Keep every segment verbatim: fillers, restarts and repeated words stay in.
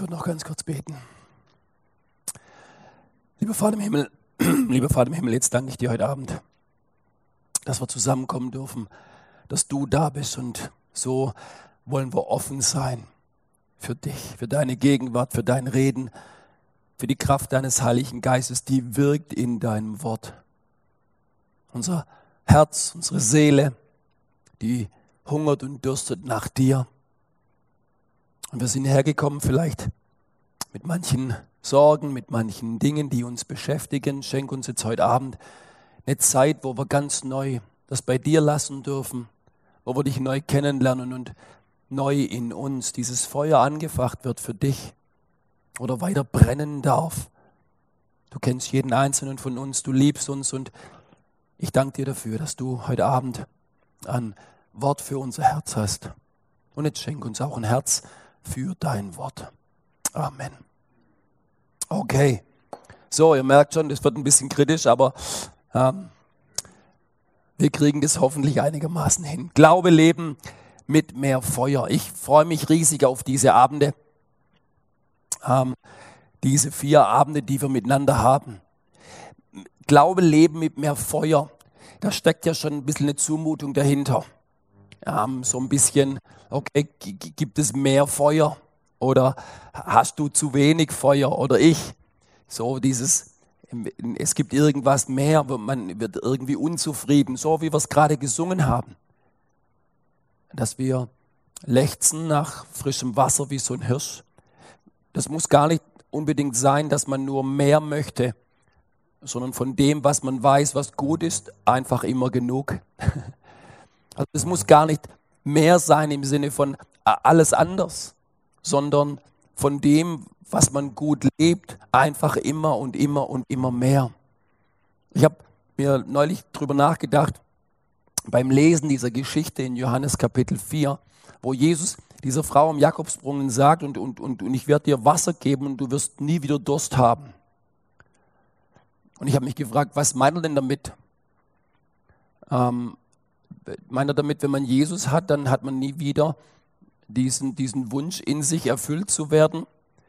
würde noch ganz kurz beten. Lieber Vater im Himmel, lieber Vater im Himmel, jetzt danke ich dir heute Abend, dass wir zusammenkommen dürfen, dass du da bist, und so wollen wir offen sein für dich, für deine Gegenwart, für dein Reden, für die Kraft deines Heiligen Geistes, die wirkt in deinem Wort. Unser Herz, unsere Seele, die hungert und dürstet nach dir. Und wir sind hergekommen vielleicht mit manchen Sorgen, mit manchen Dingen, die uns beschäftigen. Schenk uns jetzt heute Abend eine Zeit, wo wir ganz neu das bei dir lassen dürfen, wo wir dich neu kennenlernen und neu in uns dieses Feuer angefacht wird für dich oder weiter brennen darf. Du kennst jeden Einzelnen von uns, du liebst uns, und ich danke dir dafür, dass du heute Abend ein Wort für unser Herz hast. Und jetzt schenk uns auch ein Herz für dein Wort. Amen. Okay, so, ihr merkt schon, das wird ein bisschen kritisch, aber ähm, wir kriegen das hoffentlich einigermaßen hin. Glaube, Leben mit mehr Feuer. Ich freue mich riesig auf diese Abende, ähm, diese vier Abende, die wir miteinander haben. Glaube, Leben mit mehr Feuer, da steckt ja schon ein bisschen eine Zumutung dahinter. Ähm, so ein bisschen, okay, g- g- gibt es mehr Feuer oder hast du zu wenig Feuer oder ich? So dieses, es gibt irgendwas mehr, man wird irgendwie unzufrieden, so wie wir es gerade gesungen haben. Dass wir lechzen nach frischem Wasser wie so ein Hirsch. Das muss gar nicht unbedingt sein, dass man nur mehr möchte, sondern von dem, was man weiß, was gut ist, einfach immer genug. Also es muss gar nicht mehr sein im Sinne von alles anders, sondern von dem, was man gut lebt, einfach immer und immer und immer mehr. Ich habe mir neulich drüber nachgedacht, beim Lesen dieser Geschichte in Johannes Kapitel vier, wo Jesus dieser Frau am Jakobsbrunnen sagt, und, und, und, und ich werde dir Wasser geben und du wirst nie wieder Durst haben. Und ich habe mich gefragt, was meint er denn damit? Ähm, meint er damit, wenn man Jesus hat, dann hat man nie wieder diesen, diesen Wunsch in sich erfüllt zu werden?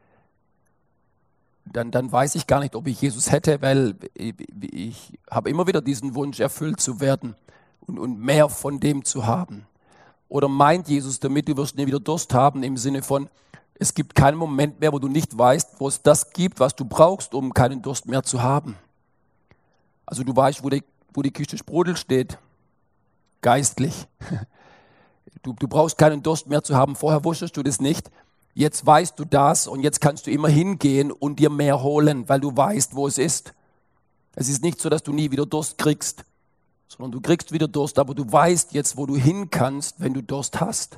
Dann, dann weiß ich gar nicht, ob ich Jesus hätte, weil ich, ich habe immer wieder diesen Wunsch, erfüllt zu werden und, und mehr von dem zu haben. Oder meint Jesus damit, du wirst nie wieder Durst haben, im Sinne von, es gibt keinen Moment mehr, wo du nicht weißt, wo es das gibt, was du brauchst, um keinen Durst mehr zu haben. Also du weißt, wo die, wo die Kiste Sprudel steht, geistlich. Du, du brauchst keinen Durst mehr zu haben, vorher wusstest du das nicht. Jetzt weißt du das und jetzt kannst du immer hingehen und dir mehr holen, weil du weißt, wo es ist. Es ist nicht so, dass du nie wieder Durst kriegst, sondern du kriegst wieder Durst, aber du weißt jetzt, wo du hin kannst, wenn du Durst hast.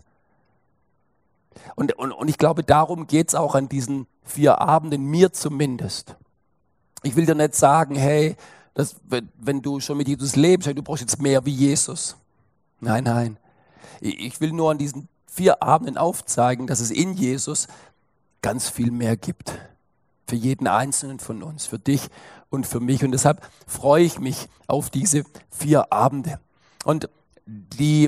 Und, und, und ich glaube, darum geht es auch an diesen vier Abenden, mir zumindest. Ich will dir nicht sagen, hey, dass, wenn, wenn du schon mit Jesus lebst, hey, du brauchst jetzt mehr wie Jesus. Nein, nein. Ich will nur an diesen vier Abenden aufzeigen, dass es in Jesus ganz viel mehr gibt. Für jeden Einzelnen von uns, für dich und für mich. Und deshalb freue ich mich auf diese vier Abende. Und die,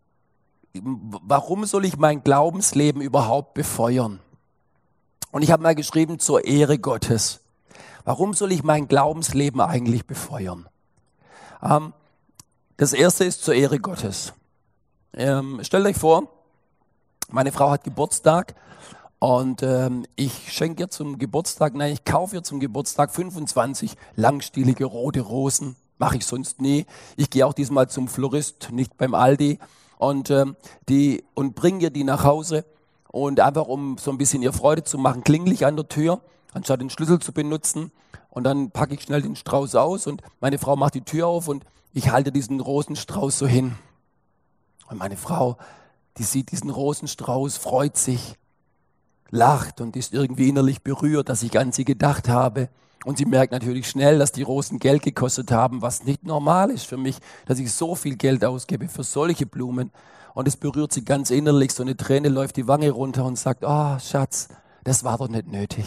warum soll ich mein Glaubensleben überhaupt befeuern? Und ich habe mal geschrieben, zur Ehre Gottes. Warum soll ich mein Glaubensleben eigentlich befeuern? Ähm, das erste ist zur Ehre Gottes. Ähm, stellt euch vor, meine Frau hat Geburtstag und ähm, ich schenke ihr zum Geburtstag, nein, ich kaufe ihr zum Geburtstag fünfundzwanzig langstielige rote Rosen. Mache ich sonst nie. Ich gehe auch diesmal zum Florist, nicht beim Aldi, und, ähm, die, und bringe ihr die nach Hause. Und einfach, um so ein bisschen ihr Freude zu machen, klingel ich an der Tür, anstatt den Schlüssel zu benutzen. Und dann packe ich schnell den Strauß aus und meine Frau macht die Tür auf und ich halte diesen Rosenstrauß so hin. Und meine Frau, die sieht diesen Rosenstrauß, freut sich, lacht und ist irgendwie innerlich berührt, dass ich an sie gedacht habe. Und sie merkt natürlich schnell, dass die Rosen Geld gekostet haben, was nicht normal ist für mich, dass ich so viel Geld ausgebe für solche Blumen. Und es berührt sie ganz innerlich, so eine Träne läuft die Wange runter und sagt, oh Schatz, das war doch nicht nötig.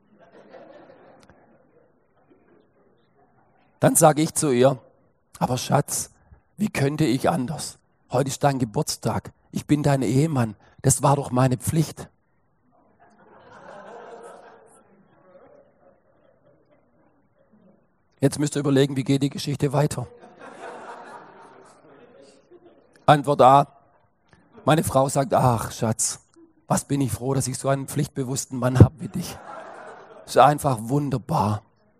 Dann sage ich zu ihr, aber Schatz, wie könnte ich anders? Heute ist dein Geburtstag, ich bin dein Ehemann, das war doch meine Pflicht. Jetzt müsst ihr überlegen, wie geht die Geschichte weiter? Antwort A. Meine Frau sagt, ach Schatz, was bin ich froh, dass ich so einen pflichtbewussten Mann habe wie dich. Ist einfach wunderbar.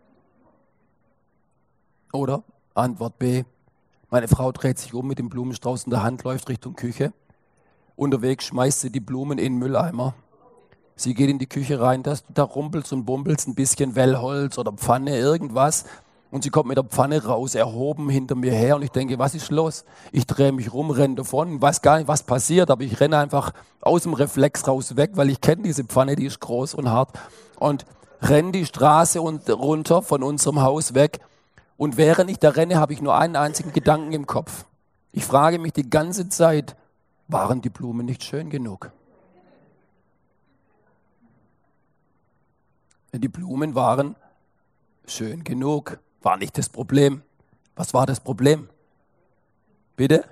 Oder Antwort B. Meine Frau dreht sich um mit dem Blumenstrauß in der Hand, läuft Richtung Küche. Unterwegs schmeißt sie die Blumen in den Mülleimer. Sie geht in die Küche rein, das, da rumpelt und bumpelt ein bisschen Wellholz oder Pfanne, irgendwas. Und sie kommt mit der Pfanne raus, erhoben hinter mir her. Und ich denke, was ist los? Ich drehe mich rum, renne davon, weiß gar nicht, was passiert. Aber ich renne einfach aus dem Reflex raus weg, weil ich kenne diese Pfanne, die ist groß und hart. Und renne die Straße und runter von unserem Haus weg. Und während ich da renne, habe ich nur einen einzigen Gedanken im Kopf. Ich frage mich die ganze Zeit, waren die Blumen nicht schön genug? Die Blumen waren schön genug. War nicht das Problem. Was war das Problem? Bitte?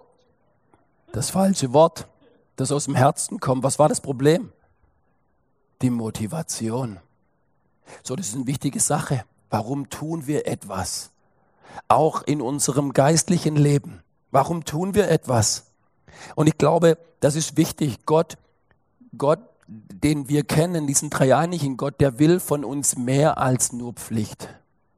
Das falsche Wort, das aus dem Herzen kommt. Was war das Problem? Die Motivation. So, das ist eine wichtige Sache. Warum tun wir etwas? Auch in unserem geistlichen Leben. Warum tun wir etwas? Und ich glaube, das ist wichtig. Gott, Gott, den wir kennen, diesen dreieinigen Gott, der will von uns mehr als nur Pflicht.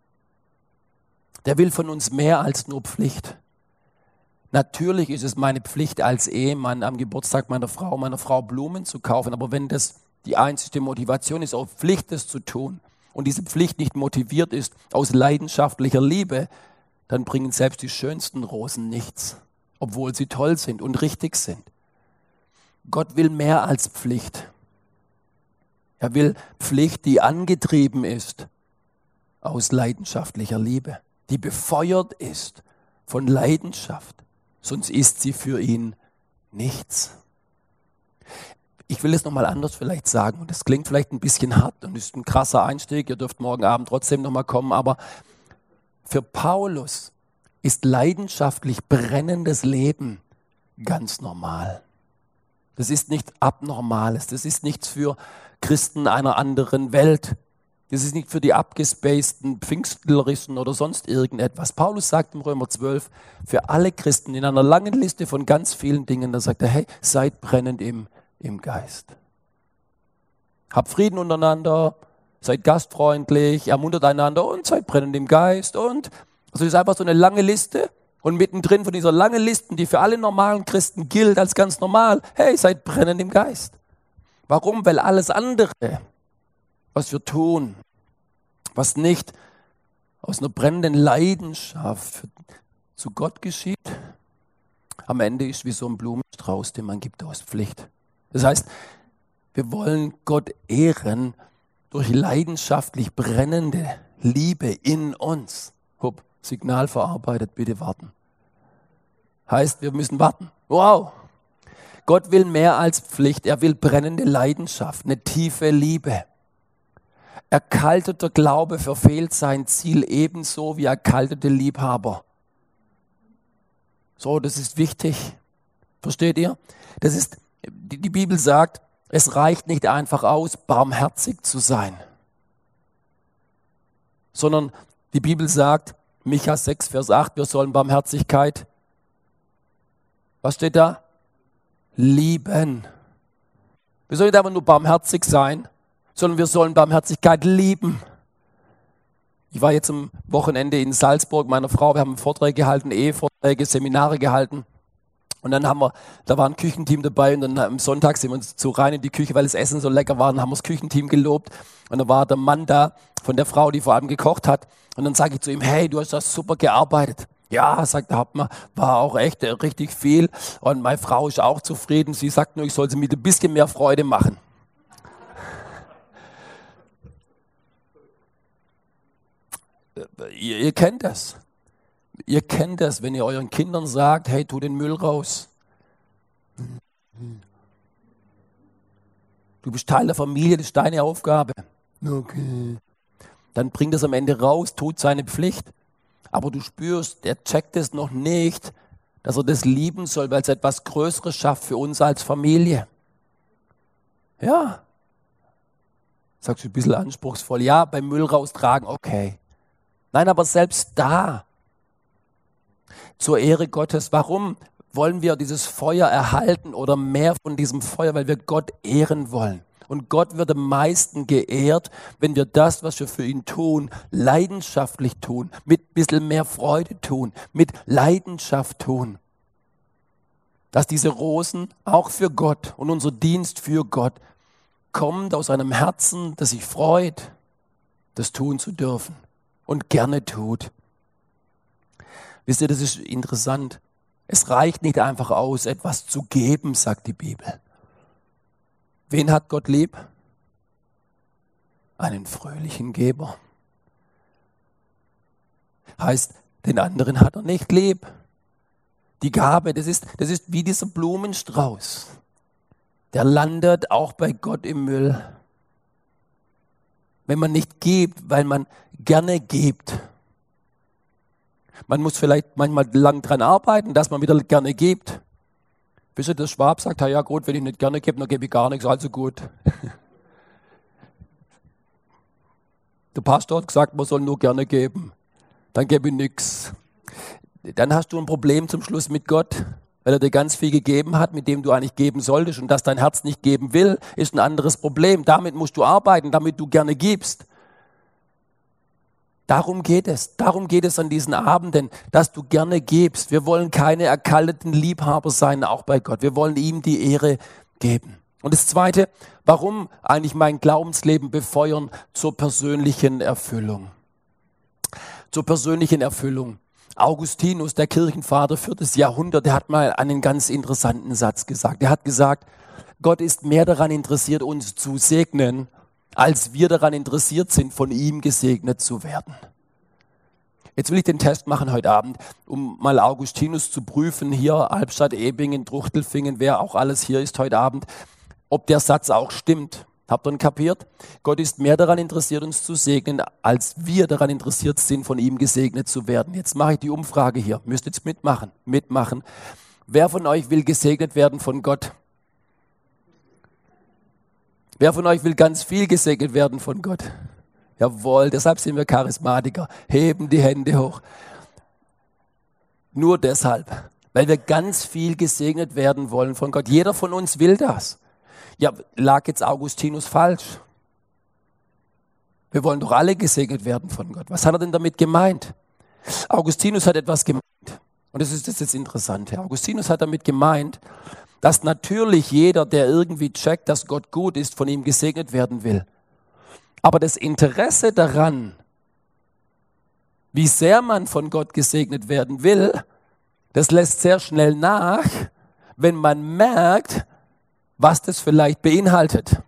Der will von uns mehr als nur Pflicht. Natürlich ist es meine Pflicht als Ehemann, am Geburtstag meiner Frau, meiner Frau Blumen zu kaufen. Aber wenn das die einzige Motivation ist, auf Pflicht das zu tun und diese Pflicht nicht motiviert ist aus leidenschaftlicher Liebe, dann bringen selbst die schönsten Rosen nichts, obwohl sie toll sind und richtig sind. Gott will mehr als Pflicht. Er will Pflicht, die angetrieben ist aus leidenschaftlicher Liebe, die befeuert ist von Leidenschaft, sonst ist sie für ihn nichts. Ich will es nochmal anders vielleicht sagen und das klingt vielleicht ein bisschen hart und ist ein krasser Einstieg, ihr dürft morgen Abend trotzdem nochmal kommen, aber für Paulus ist leidenschaftlich brennendes Leben ganz normal. Das ist nichts Abnormales, das ist nichts für Christen einer anderen Welt. Das ist nicht für die abgespaceden Pfingstleristen oder sonst irgendetwas. Paulus sagt im Römer zwölf, für alle Christen in einer langen Liste von ganz vielen Dingen, da sagt er, hey, seid brennend im, im Geist. Habt Frieden untereinander, seid gastfreundlich, ermuntert einander und seid brennend im Geist. Und also das ist einfach so eine lange Liste. Und mittendrin von dieser langen Liste, die für alle normalen Christen gilt als ganz normal, hey, seid brennend im Geist. Warum? Weil alles andere, was wir tun, was nicht aus einer brennenden Leidenschaft zu Gott geschieht, am Ende ist wie so ein Blumenstrauß, den man gibt aus Pflicht. Das heißt, wir wollen Gott ehren durch leidenschaftlich brennende Liebe in uns. Hup, Signal verarbeitet, bitte warten. Heißt, wir müssen warten. Wow! Gott will mehr als Pflicht, er will brennende Leidenschaft, eine tiefe Liebe. Erkalteter Glaube verfehlt sein Ziel ebenso wie erkaltete Liebhaber. So, das ist wichtig. Versteht ihr? Das ist, die, die Bibel sagt, es reicht nicht einfach aus, barmherzig zu sein. Sondern die Bibel sagt, Micha sechs, Vers acht, wir sollen Barmherzigkeit, was steht da? Lieben. Wir sollen nicht einfach nur barmherzig sein, sondern wir sollen Barmherzigkeit lieben. Ich war jetzt am Wochenende in Salzburg, meiner Frau, wir haben Vorträge gehalten, Ehevorträge, Seminare gehalten. Und dann haben wir, da war ein Küchenteam dabei und dann am Sonntag sind wir uns so rein in die Küche, weil das Essen so lecker war, und haben wir das Küchenteam gelobt. Und da war der Mann da von der Frau, die vor allem gekocht hat. Und dann sage ich zu ihm, hey, du hast das super gearbeitet. Ja, sagt der Hauptmann, war auch echt äh, richtig viel. Und meine Frau ist auch zufrieden. Sie sagt nur, ich soll sie mit ein bisschen mehr Freude machen. ihr, ihr kennt das. Ihr kennt das, wenn ihr euren Kindern sagt, hey, tu den Müll raus. Du bist Teil der Familie, das ist deine Aufgabe. Okay. Dann bringt es am Ende raus, tut seine Pflicht. Aber du spürst, der checkt es noch nicht, dass er das lieben soll, weil es etwas Größeres schafft für uns als Familie. Ja. Sagst du ein bisschen anspruchsvoll. Ja, beim Müll raustragen, okay. Nein, aber selbst da, zur Ehre Gottes, warum wollen wir dieses Feuer erhalten oder mehr von diesem Feuer? Weil wir Gott ehren wollen. Und Gott wird am meisten geehrt, wenn wir das, was wir für ihn tun, leidenschaftlich tun, mit ein bisschen mehr Freude tun, mit Leidenschaft tun. Dass diese Rosen auch für Gott und unser Dienst für Gott kommt aus einem Herzen, das sich freut, das tun zu dürfen und gerne tut. Wisst ihr, das ist interessant. Es reicht nicht einfach aus, etwas zu geben, sagt die Bibel. Wen hat Gott lieb? Einen fröhlichen Geber. Heißt, den anderen hat er nicht lieb. Die Gabe, das ist, das ist wie dieser Blumenstrauß. Der landet auch bei Gott im Müll. Wenn man nicht gibt, weil man gerne gibt. Man muss vielleicht manchmal lang dran arbeiten, dass man wieder gerne gibt. Bis der Schwab sagt, ja gut, wenn ich nicht gerne gebe, dann gebe ich gar nichts, also gut. Der Pastor hat gesagt, man soll nur gerne geben. Dann gebe ich nichts. Dann hast du ein Problem zum Schluss mit Gott, weil er dir ganz viel gegeben hat, mit dem du eigentlich geben solltest. Und dass dein Herz nicht geben will, ist ein anderes Problem. Damit musst du arbeiten, damit du gerne gibst. Darum geht es. Darum geht es an diesen Abenden, dass du gerne gibst. Wir wollen keine erkalteten Liebhaber sein, auch bei Gott. Wir wollen ihm die Ehre geben. Und das Zweite, warum eigentlich mein Glaubensleben befeuern? Zur persönlichen Erfüllung. Zur persönlichen Erfüllung. Augustinus, der Kirchenvater, viertes Jahrhundert, der hat mal einen ganz interessanten Satz gesagt. Er hat gesagt, Gott ist mehr daran interessiert, uns zu segnen, als wir daran interessiert sind, von ihm gesegnet zu werden. Jetzt will ich den Test machen heute Abend, um mal Augustinus zu prüfen, hier Albstadt, Ebingen, Truchtelfingen, wer auch alles hier ist heute Abend, ob der Satz auch stimmt. Habt ihr ihn kapiert? Gott ist mehr daran interessiert, uns zu segnen, als wir daran interessiert sind, von ihm gesegnet zu werden. Jetzt mache ich die Umfrage hier. Müsst jetzt mitmachen, mitmachen. Wer von euch will gesegnet werden von Gott? Wer von euch will ganz viel gesegnet werden von Gott? Jawohl, deshalb sind wir Charismatiker. Heben die Hände hoch. Nur deshalb, weil wir ganz viel gesegnet werden wollen von Gott. Jeder von uns will das. Ja, lag jetzt Augustinus falsch? Wir wollen doch alle gesegnet werden von Gott. Was hat er denn damit gemeint? Augustinus hat etwas gemeint. Und das ist das jetzt Interessante. Augustinus hat damit gemeint, dass natürlich jeder, der irgendwie checkt, dass Gott gut ist, von ihm gesegnet werden will. Aber das Interesse daran, wie sehr man von Gott gesegnet werden will, das lässt sehr schnell nach, wenn man merkt, was das vielleicht beinhaltet.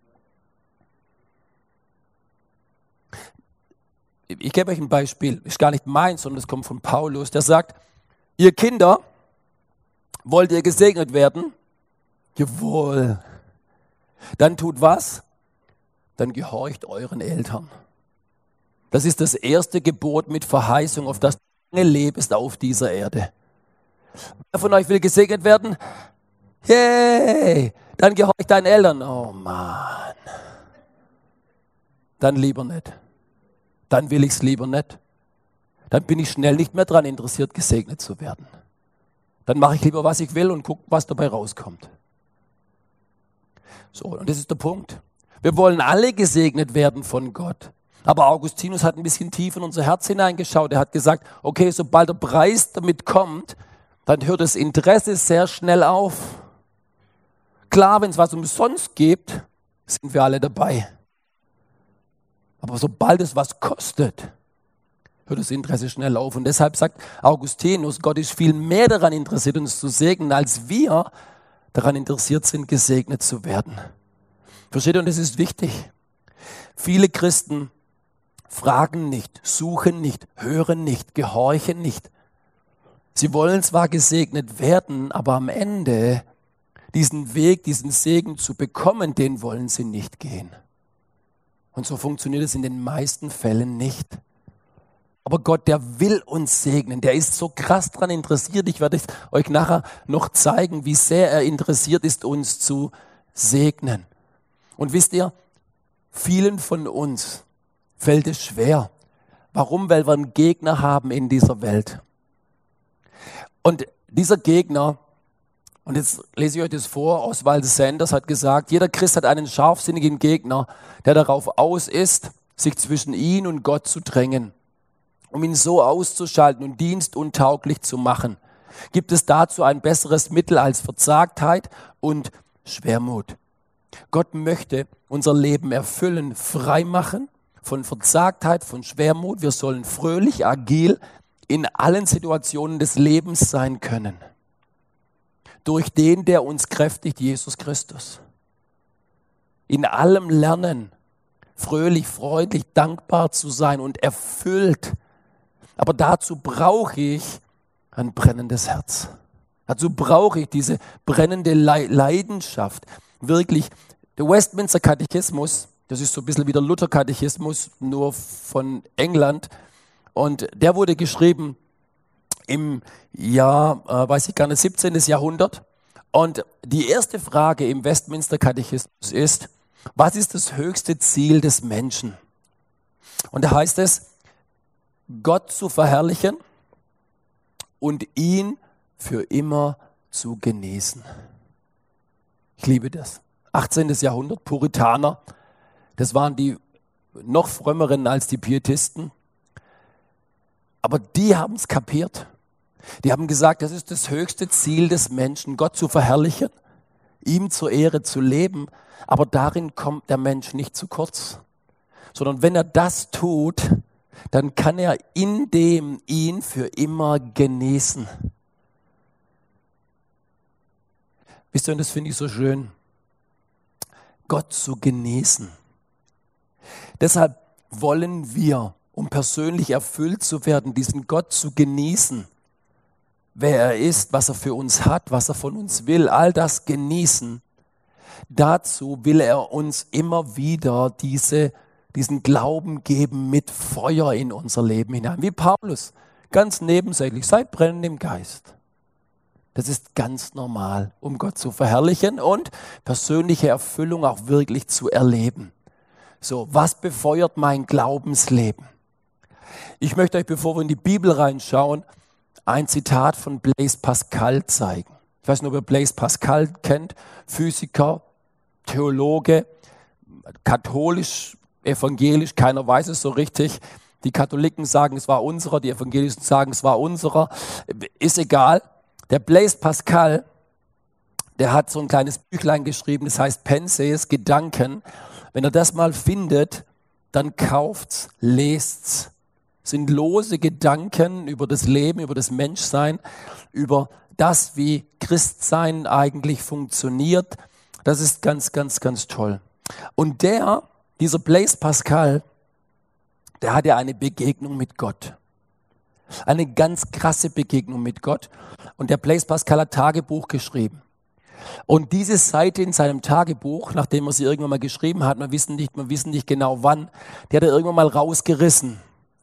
Ich gebe euch ein Beispiel, ist gar nicht meins, sondern es kommt von Paulus, der sagt, ihr Kinder, wollt ihr gesegnet werden? Jawohl. Dann tut was? Dann gehorcht euren Eltern. Das ist das erste Gebot mit Verheißung, auf das du lange lebst auf dieser Erde. Wer von euch will gesegnet werden? Yay! Dann gehorcht deinen Eltern. Oh Mann. Dann lieber nicht. Dann will ich es lieber nicht. Dann bin ich schnell nicht mehr daran interessiert, gesegnet zu werden. Dann mache ich lieber, was ich will und gucke, was dabei rauskommt. So, und das ist der Punkt. Wir wollen alle gesegnet werden von Gott. Aber Augustinus hat ein bisschen tief in unser Herz hineingeschaut. Er hat gesagt, okay, sobald der Preis damit kommt, dann hört das Interesse sehr schnell auf. Klar, wenn es was umsonst gibt, sind wir alle dabei. Aber sobald es was kostet, hört das Interesse schnell auf. Und deshalb sagt Augustinus, Gott ist viel mehr daran interessiert, uns zu segnen, als wir daran interessiert sind, gesegnet zu werden. Versteht ihr? Und das ist wichtig. Viele Christen fragen nicht, suchen nicht, hören nicht, gehorchen nicht. Sie wollen zwar gesegnet werden, aber am Ende diesen Weg, diesen Segen zu bekommen, den wollen sie nicht gehen. Und so funktioniert es in den meisten Fällen nicht. Aber Gott, der will uns segnen. Der ist so krass daran interessiert. Ich werde euch nachher noch zeigen, wie sehr er interessiert ist, uns zu segnen. Und wisst ihr, vielen von uns fällt es schwer, Warum? Weil wir einen Gegner haben in dieser Welt. Und dieser Gegner, und jetzt lese ich euch das vor, Oswald Sanders hat gesagt, jeder Christ hat einen scharfsinnigen Gegner, der darauf aus ist, sich zwischen ihn und Gott zu drängen, um ihn so auszuschalten und dienstuntauglich zu machen. Gibt es dazu ein besseres Mittel als Verzagtheit und Schwermut? Gott möchte unser Leben erfüllen, frei machen von Verzagtheit, von Schwermut. Wir sollen fröhlich, agil in allen Situationen des Lebens sein können. Durch den, der uns kräftigt, Jesus Christus. In allem lernen, fröhlich, freundlich, dankbar zu sein und erfüllt. Aber dazu brauche ich ein brennendes Herz. Dazu brauche ich diese brennende Leidenschaft. Wirklich, der Westminster Katechismus, das ist so ein bisschen wie der Luther-Katechismus, nur von England. Und der wurde geschrieben im Jahr, äh, weiß ich gar nicht, siebzehnten. Jahrhundert. Und die erste Frage im Westminster Katechismus ist, was ist das höchste Ziel des Menschen? Und da heißt es, Gott zu verherrlichen und ihn für immer zu genießen. Ich liebe das. achtzehnten. Jahrhundert, Puritaner, das waren die noch frömmeren als die Pietisten. Aber die haben es kapiert. Die haben gesagt, das ist das höchste Ziel des Menschen, Gott zu verherrlichen, ihm zur Ehre zu leben. Aber darin kommt der Mensch nicht zu kurz. Sondern wenn er das tut, dann kann er in dem ihn für immer genießen. Wisst ihr, und das finde ich so schön, Gott zu genießen. Deshalb wollen wir, um persönlich erfüllt zu werden, diesen Gott zu genießen, wer er ist, was er für uns hat, was er von uns will, all das genießen. Dazu will er uns immer wieder diese, diesen Glauben geben mit Feuer in unser Leben hinein. Wie Paulus, ganz nebensächlich, seid brennend im Geist. Das ist ganz normal, um Gott zu verherrlichen und persönliche Erfüllung auch wirklich zu erleben. So, was befeuert mein Glaubensleben? Ich möchte euch, bevor wir in die Bibel reinschauen, ein Zitat von Blaise Pascal zeigen. Ich weiß nicht, ob ihr Blaise Pascal kennt, Physiker, Theologe, katholisch, evangelisch, keiner weiß es so richtig. Die Katholiken sagen, es war unserer, die Evangelischen sagen, es war unserer. Ist egal. Der Blaise Pascal, der hat so ein kleines Büchlein geschrieben, das heißt Pensées, Gedanken. Wenn ihr das mal findet, dann kauft's, lest's. Es sind lose Gedanken über das Leben, über das Menschsein, über das, wie Christsein eigentlich funktioniert. Das ist ganz, ganz, ganz toll. Und der, dieser Blaise Pascal, der hatte eine Begegnung mit Gott. Eine ganz krasse Begegnung mit Gott. Und der Blaise Pascal hat Tagebuch geschrieben. Und diese Seite in seinem Tagebuch, nachdem er sie irgendwann mal geschrieben hat, wir wissen nicht, wir wissen nicht genau wann, die hat er irgendwann mal rausgerissen.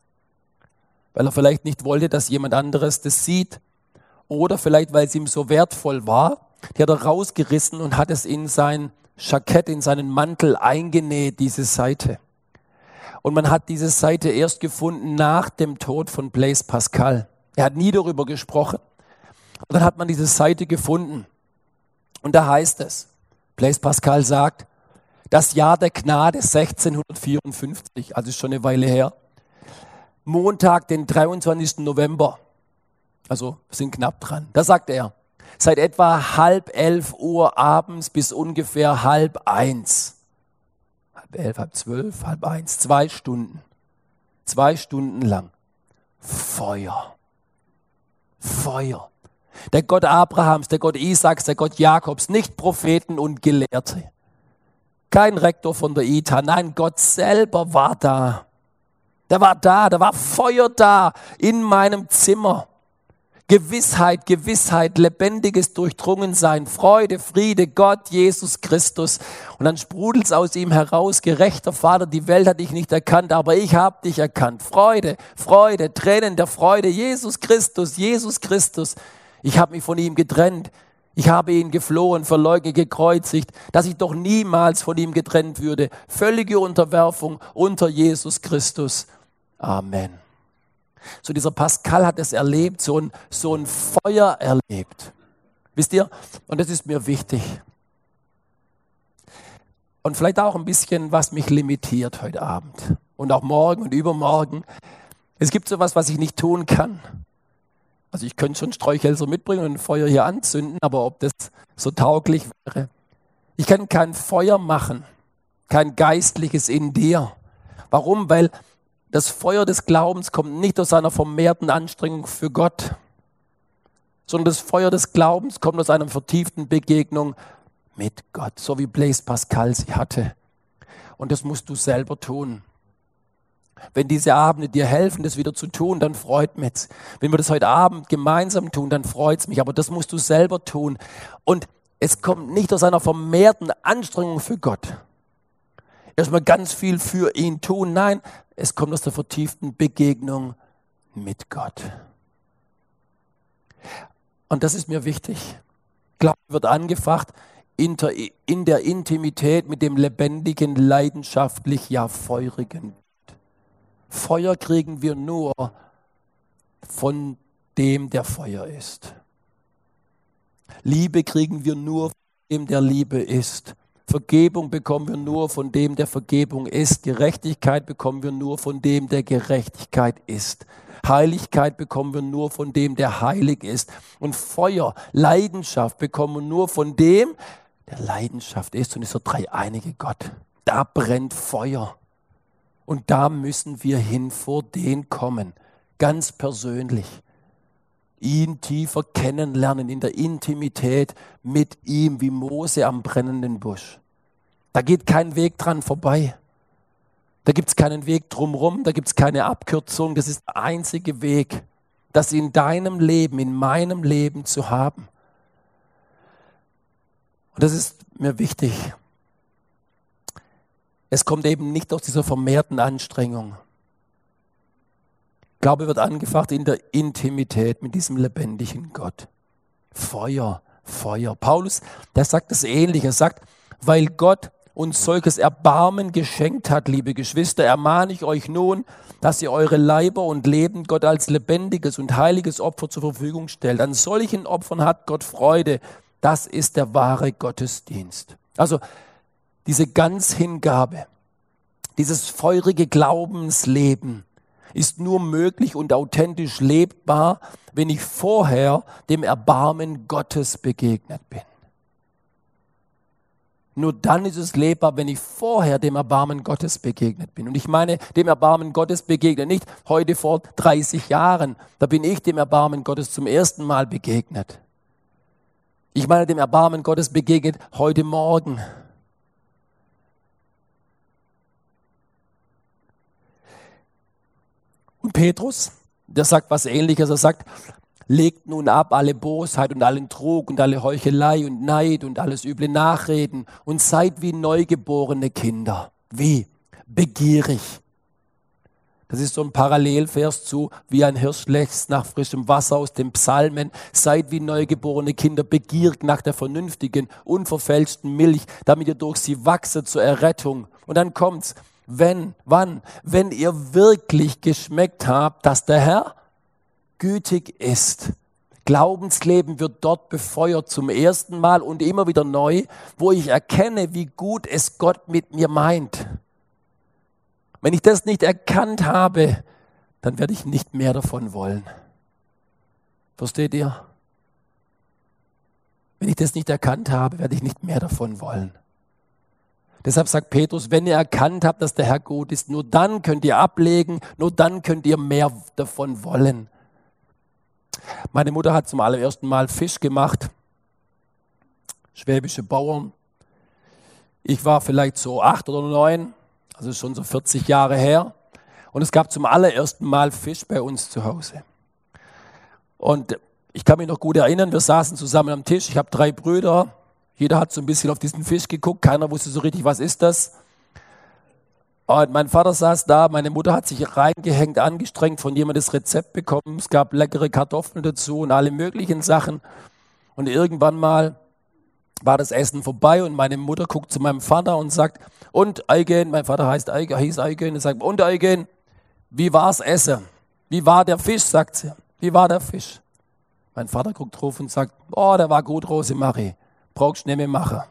Weil er vielleicht nicht wollte, dass jemand anderes das sieht. Oder vielleicht, weil es ihm so wertvoll war. Die hat er rausgerissen und hat es in sein Jackett, in seinen Mantel eingenäht, diese Seite. Und man hat diese Seite erst gefunden nach dem Tod von Blaise Pascal. Er hat nie darüber gesprochen. Und dann hat man diese Seite gefunden. Und da heißt es, Blaise Pascal sagt, das Jahr der Gnade sechzehnhundertvierundfünfzig, also ist schon eine Weile her, Montag, den dreiundzwanzigsten November, also wir sind knapp dran, da sagt er, seit etwa halb elf Uhr abends bis ungefähr halb eins, halb elf, halb zwölf, halb eins, zwei Stunden, zwei Stunden lang, Feuer, Feuer. Der Gott Abrahams, der Gott Isaaks, der Gott Jakobs, nicht Propheten und Gelehrte. Kein Rektor von der I T H, nein, Gott selber war da. Der war da, da war Feuer da in meinem Zimmer. Gewissheit, Gewissheit, lebendiges Durchdrungensein, Freude, Friede, Gott, Jesus Christus. Und dann sprudelt es aus ihm heraus, gerechter Vater, die Welt hat dich nicht erkannt, aber ich habe dich erkannt. Freude, Freude, Tränen der Freude, Jesus Christus, Jesus Christus. Ich habe mich von ihm getrennt. Ich habe ihn geflohen, verleugnet, gekreuzigt, dass ich doch niemals von ihm getrennt würde. Völlige Unterwerfung unter Jesus Christus. Amen. So dieser Pascal hat es erlebt, so ein, so ein Feuer erlebt. Wisst ihr? Und das ist mir wichtig. Und vielleicht auch ein bisschen, was mich limitiert heute Abend. Und auch morgen und übermorgen. Es gibt sowas, was ich nicht tun kann. Also ich könnte schon Sträuchhölzer mitbringen und ein Feuer hier anzünden, aber ob das so tauglich wäre. Ich kann kein Feuer machen, kein Geistliches in dir. Warum? Weil das Feuer des Glaubens kommt nicht aus einer vermehrten Anstrengung für Gott, sondern das Feuer des Glaubens kommt aus einer vertieften Begegnung mit Gott, so wie Blaise Pascal sie hatte. Und das musst du selber tun. Wenn diese Abende dir helfen, das wieder zu tun, dann freut mich. Wenn wir das heute Abend gemeinsam tun, dann freut es mich. Aber das musst du selber tun. Und es kommt nicht aus einer vermehrten Anstrengung für Gott. Erstmal ganz viel für ihn tun. Nein, es kommt aus der vertieften Begegnung mit Gott. Und das ist mir wichtig. Glaube wird angefacht in der Intimität mit dem lebendigen, leidenschaftlich, ja feurigen. Feuer kriegen wir nur von dem, der Feuer ist. Liebe kriegen wir nur von dem, der Liebe ist. Vergebung bekommen wir nur von dem, der Vergebung ist. Gerechtigkeit bekommen wir nur von dem, der Gerechtigkeit ist. Heiligkeit bekommen wir nur von dem, der heilig ist. Und Feuer, Leidenschaft bekommen wir nur von dem, der Leidenschaft ist. Und ist der dreieinige Gott. Da brennt Feuer. Und da müssen wir hin, vor den kommen, ganz persönlich. Ihn tiefer kennenlernen in der Intimität mit ihm, wie Mose am brennenden Busch. Da geht kein Weg dran vorbei. Da gibt es keinen Weg drumherum, da gibt es keine Abkürzung. Das ist der einzige Weg, das in deinem Leben, in meinem Leben zu haben. Und das ist mir wichtig. Es kommt eben nicht aus dieser vermehrten Anstrengung. Glaube wird angefacht in der Intimität mit diesem lebendigen Gott. Feuer, Feuer. Paulus, der sagt das ähnlich. Er sagt, weil Gott uns solches Erbarmen geschenkt hat, liebe Geschwister, ermahne ich euch nun, dass ihr eure Leiber und Leben Gott als lebendiges und heiliges Opfer zur Verfügung stellt. An solchen Opfern hat Gott Freude. Das ist der wahre Gottesdienst. Also diese Ganzhingabe, dieses feurige Glaubensleben ist nur möglich und authentisch lebbar, wenn ich vorher dem Erbarmen Gottes begegnet bin. Nur dann ist es lebbar, wenn ich vorher dem Erbarmen Gottes begegnet bin. Und ich meine, dem Erbarmen Gottes begegnet nicht heute vor dreißig Jahren. Da bin ich dem Erbarmen Gottes zum ersten Mal begegnet. Ich meine, dem Erbarmen Gottes begegnet heute Morgen. Und Petrus, der sagt was Ähnliches. Er sagt, legt nun ab alle Bosheit und allen Trug und alle Heuchelei und Neid und alles üble Nachreden und seid wie neugeborene Kinder. Wie? Begierig. Das ist so ein Parallelvers zu, wie ein Hirsch lechzt nach frischem Wasser aus den Psalmen. Seid wie neugeborene Kinder, begierig nach der vernünftigen, unverfälschten Milch, damit ihr durch sie wachset zur Errettung. Und dann kommt's. Wenn, wann? Wenn ihr wirklich geschmeckt habt, dass der Herr gütig ist. Glaubensleben wird dort befeuert zum ersten Mal und immer wieder neu, wo ich erkenne, wie gut es Gott mit mir meint. Wenn ich das nicht erkannt habe, dann werde ich nicht mehr davon wollen. Versteht ihr? Wenn ich das nicht erkannt habe, werde ich nicht mehr davon wollen. Deshalb sagt Petrus, wenn ihr erkannt habt, dass der Herr gut ist, nur dann könnt ihr ablegen, nur dann könnt ihr mehr davon wollen. Meine Mutter hat zum allerersten Mal Fisch gemacht, schwäbische Bauern. Ich war vielleicht so acht oder neun, also schon so vierzig Jahre her. Und es gab zum allerersten Mal Fisch bei uns zu Hause. Und ich kann mich noch gut erinnern, wir saßen zusammen am Tisch, ich habe drei Brüder. Jeder hat so ein bisschen auf diesen Fisch geguckt, keiner wusste so richtig, was ist das. Und mein Vater saß da, meine Mutter hat sich reingehängt, angestrengt, von jemandem das Rezept bekommen. Es gab leckere Kartoffeln dazu und alle möglichen Sachen. Und irgendwann mal war das Essen vorbei und meine Mutter guckt zu meinem Vater und sagt, und Eugen, mein Vater heißt Eugen, hieß Eugen, und sagt, und Eugen, wie war's Essen? Wie war der Fisch, sagt sie. Wie war der Fisch? Mein Vater guckt drauf und sagt, oh, der war gut, Rosemarie. Brauchst du nicht mehr machen.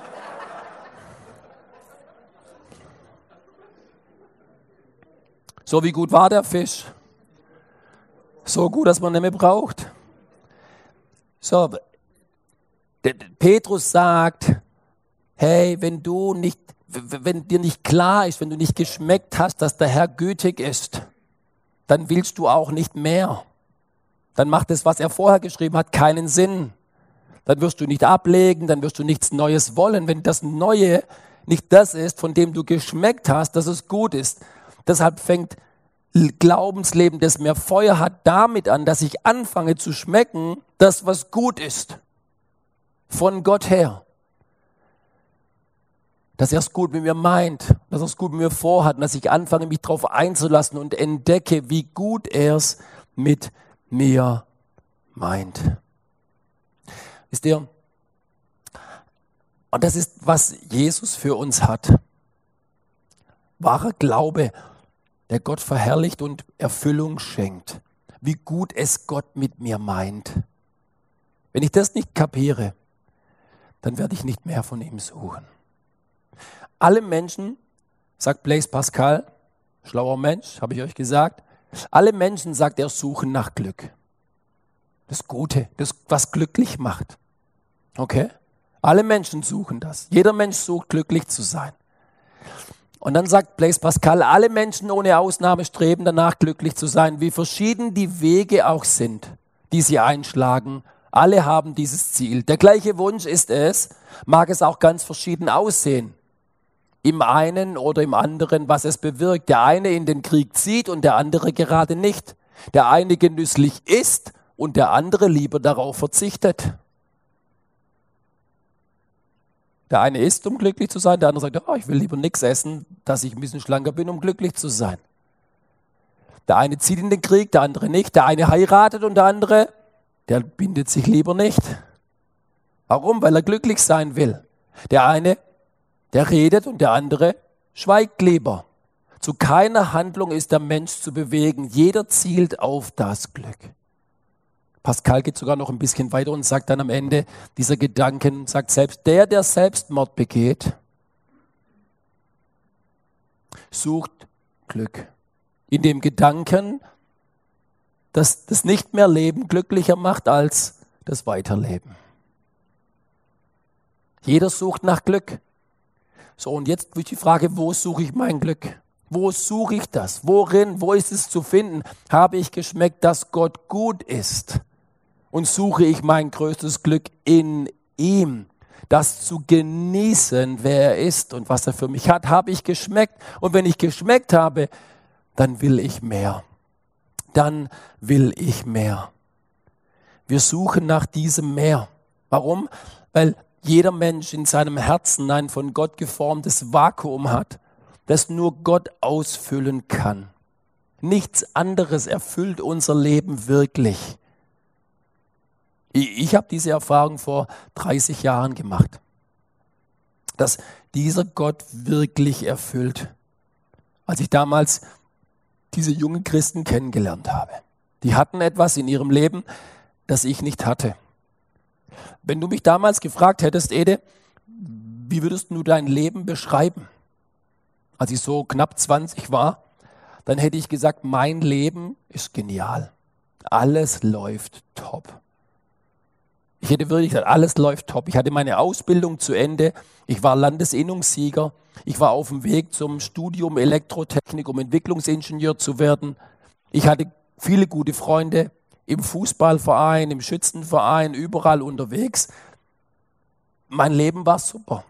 So, wie gut war der Fisch? So gut, dass man nicht mehr braucht. So, Petrus sagt, hey, wenn du nicht, wenn dir nicht klar ist, wenn du nicht geschmeckt hast, dass der Herr gütig ist, dann willst du auch nicht mehr. Dann macht es, was er vorher geschrieben hat, keinen Sinn. Dann wirst du nicht ablegen, dann wirst du nichts Neues wollen, wenn das Neue nicht das ist, von dem du geschmeckt hast, dass es gut ist. Deshalb fängt Glaubensleben, das mehr Feuer hat, damit an, dass ich anfange zu schmecken, das, was gut ist. Von Gott her. Dass er es gut mit mir meint, dass er es gut mit mir vorhat und dass ich anfange, mich darauf einzulassen und entdecke, wie gut er es mit mir meint. Wisst ihr? Und das ist, was Jesus für uns hat. Wahrer Glaube, der Gott verherrlicht und Erfüllung schenkt. Wie gut es Gott mit mir meint. Wenn ich das nicht kapiere, dann werde ich nicht mehr von ihm suchen. Alle Menschen, sagt Blaise Pascal, schlauer Mensch, habe ich euch gesagt, alle Menschen, sagt er, suchen nach Glück. Das Gute, das, was glücklich macht. Okay? Alle Menschen suchen das. Jeder Mensch sucht, glücklich zu sein. Und dann sagt Blaise Pascal, alle Menschen ohne Ausnahme streben danach, glücklich zu sein, wie verschieden die Wege auch sind, die sie einschlagen. Alle haben dieses Ziel. Der gleiche Wunsch ist es, mag es auch ganz verschieden aussehen. Im einen oder im anderen, was es bewirkt. Der eine in den Krieg zieht und der andere gerade nicht. Der eine genüsslich isst und der andere lieber darauf verzichtet. Der eine isst, um glücklich zu sein, der andere sagt, oh, ich will lieber nichts essen, dass ich ein bisschen schlanker bin, um glücklich zu sein. Der eine zieht in den Krieg, der andere nicht. Der eine heiratet und der andere, der bindet sich lieber nicht. Warum? Weil er glücklich sein will. Der eine, der redet und der andere schweigt lieber. Zu keiner Handlung ist der Mensch zu bewegen. Jeder zielt auf das Glück. Pascal geht sogar noch ein bisschen weiter und sagt dann am Ende dieser Gedanken, sagt selbst der, der Selbstmord begeht, sucht Glück. In dem Gedanken, dass das nicht mehr Leben glücklicher macht als das Weiterleben. Jeder sucht nach Glück. So, und jetzt die Frage, wo suche ich mein Glück? Wo suche ich das? Worin, wo ist es zu finden? Habe ich geschmeckt, dass Gott gut ist? Und suche ich mein größtes Glück in ihm? Das zu genießen, wer er ist und was er für mich hat, habe ich geschmeckt. Und wenn ich geschmeckt habe, dann will ich mehr. Dann will ich mehr. Wir suchen nach diesem Mehr. Warum? Weil jeder Mensch in seinem Herzen ein von Gott geformtes Vakuum hat, das nur Gott ausfüllen kann. Nichts anderes erfüllt unser Leben wirklich. Ich, ich habe diese Erfahrung vor dreißig Jahren gemacht, dass dieser Gott wirklich erfüllt. Als ich damals diese jungen Christen kennengelernt habe. Die hatten etwas in ihrem Leben, das ich nicht hatte. Wenn du mich damals gefragt hättest, Ede, wie würdest du dein Leben beschreiben? Als ich so knapp zwanzig war, dann hätte ich gesagt, mein Leben ist genial. Alles läuft top. Ich hätte wirklich gesagt, alles läuft top. Ich hatte meine Ausbildung zu Ende. Ich war Landesinnungssieger. Ich war auf dem Weg zum Studium Elektrotechnik, um Entwicklungsingenieur zu werden. Ich hatte viele gute Freunde im Fußballverein, im Schützenverein, überall unterwegs. Mein Leben war super.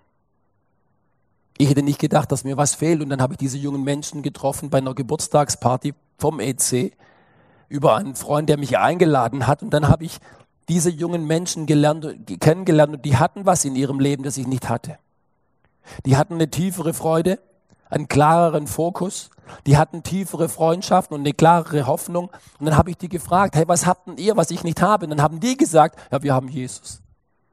Ich hätte nicht gedacht, dass mir was fehlt. Und dann habe ich diese jungen Menschen getroffen bei einer Geburtstagsparty vom E C über einen Freund, der mich eingeladen hat. Und dann habe ich diese jungen Menschen gelernt, kennengelernt und die hatten was in ihrem Leben, das ich nicht hatte. Die hatten eine tiefere Freude, einen klareren Fokus, die hatten tiefere Freundschaften und eine klarere Hoffnung. Und dann habe ich die gefragt, hey, was habt denn ihr, was ich nicht habe? Und dann haben die gesagt, ja, wir haben Jesus.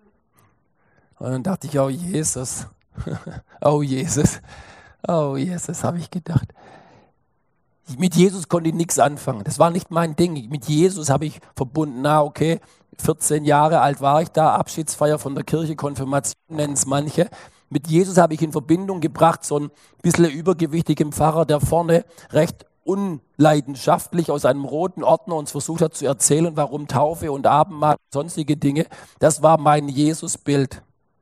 Und dann dachte ich, oh Jesus, oh Jesus, oh Jesus, habe ich gedacht. Mit Jesus konnte ich nichts anfangen. Das war nicht mein Ding. Mit Jesus habe ich verbunden, na okay, vierzehn Jahre alt war ich da, Abschiedsfeier von der Kirche, Konfirmation nennen es manche. Mit Jesus habe ich in Verbindung gebracht, so ein bisschen übergewichtigen Pfarrer, der vorne recht unleidenschaftlich aus einem roten Ordner uns versucht hat zu erzählen, warum Taufe und Abendmahl und sonstige Dinge. Das war mein Jesus-Bild.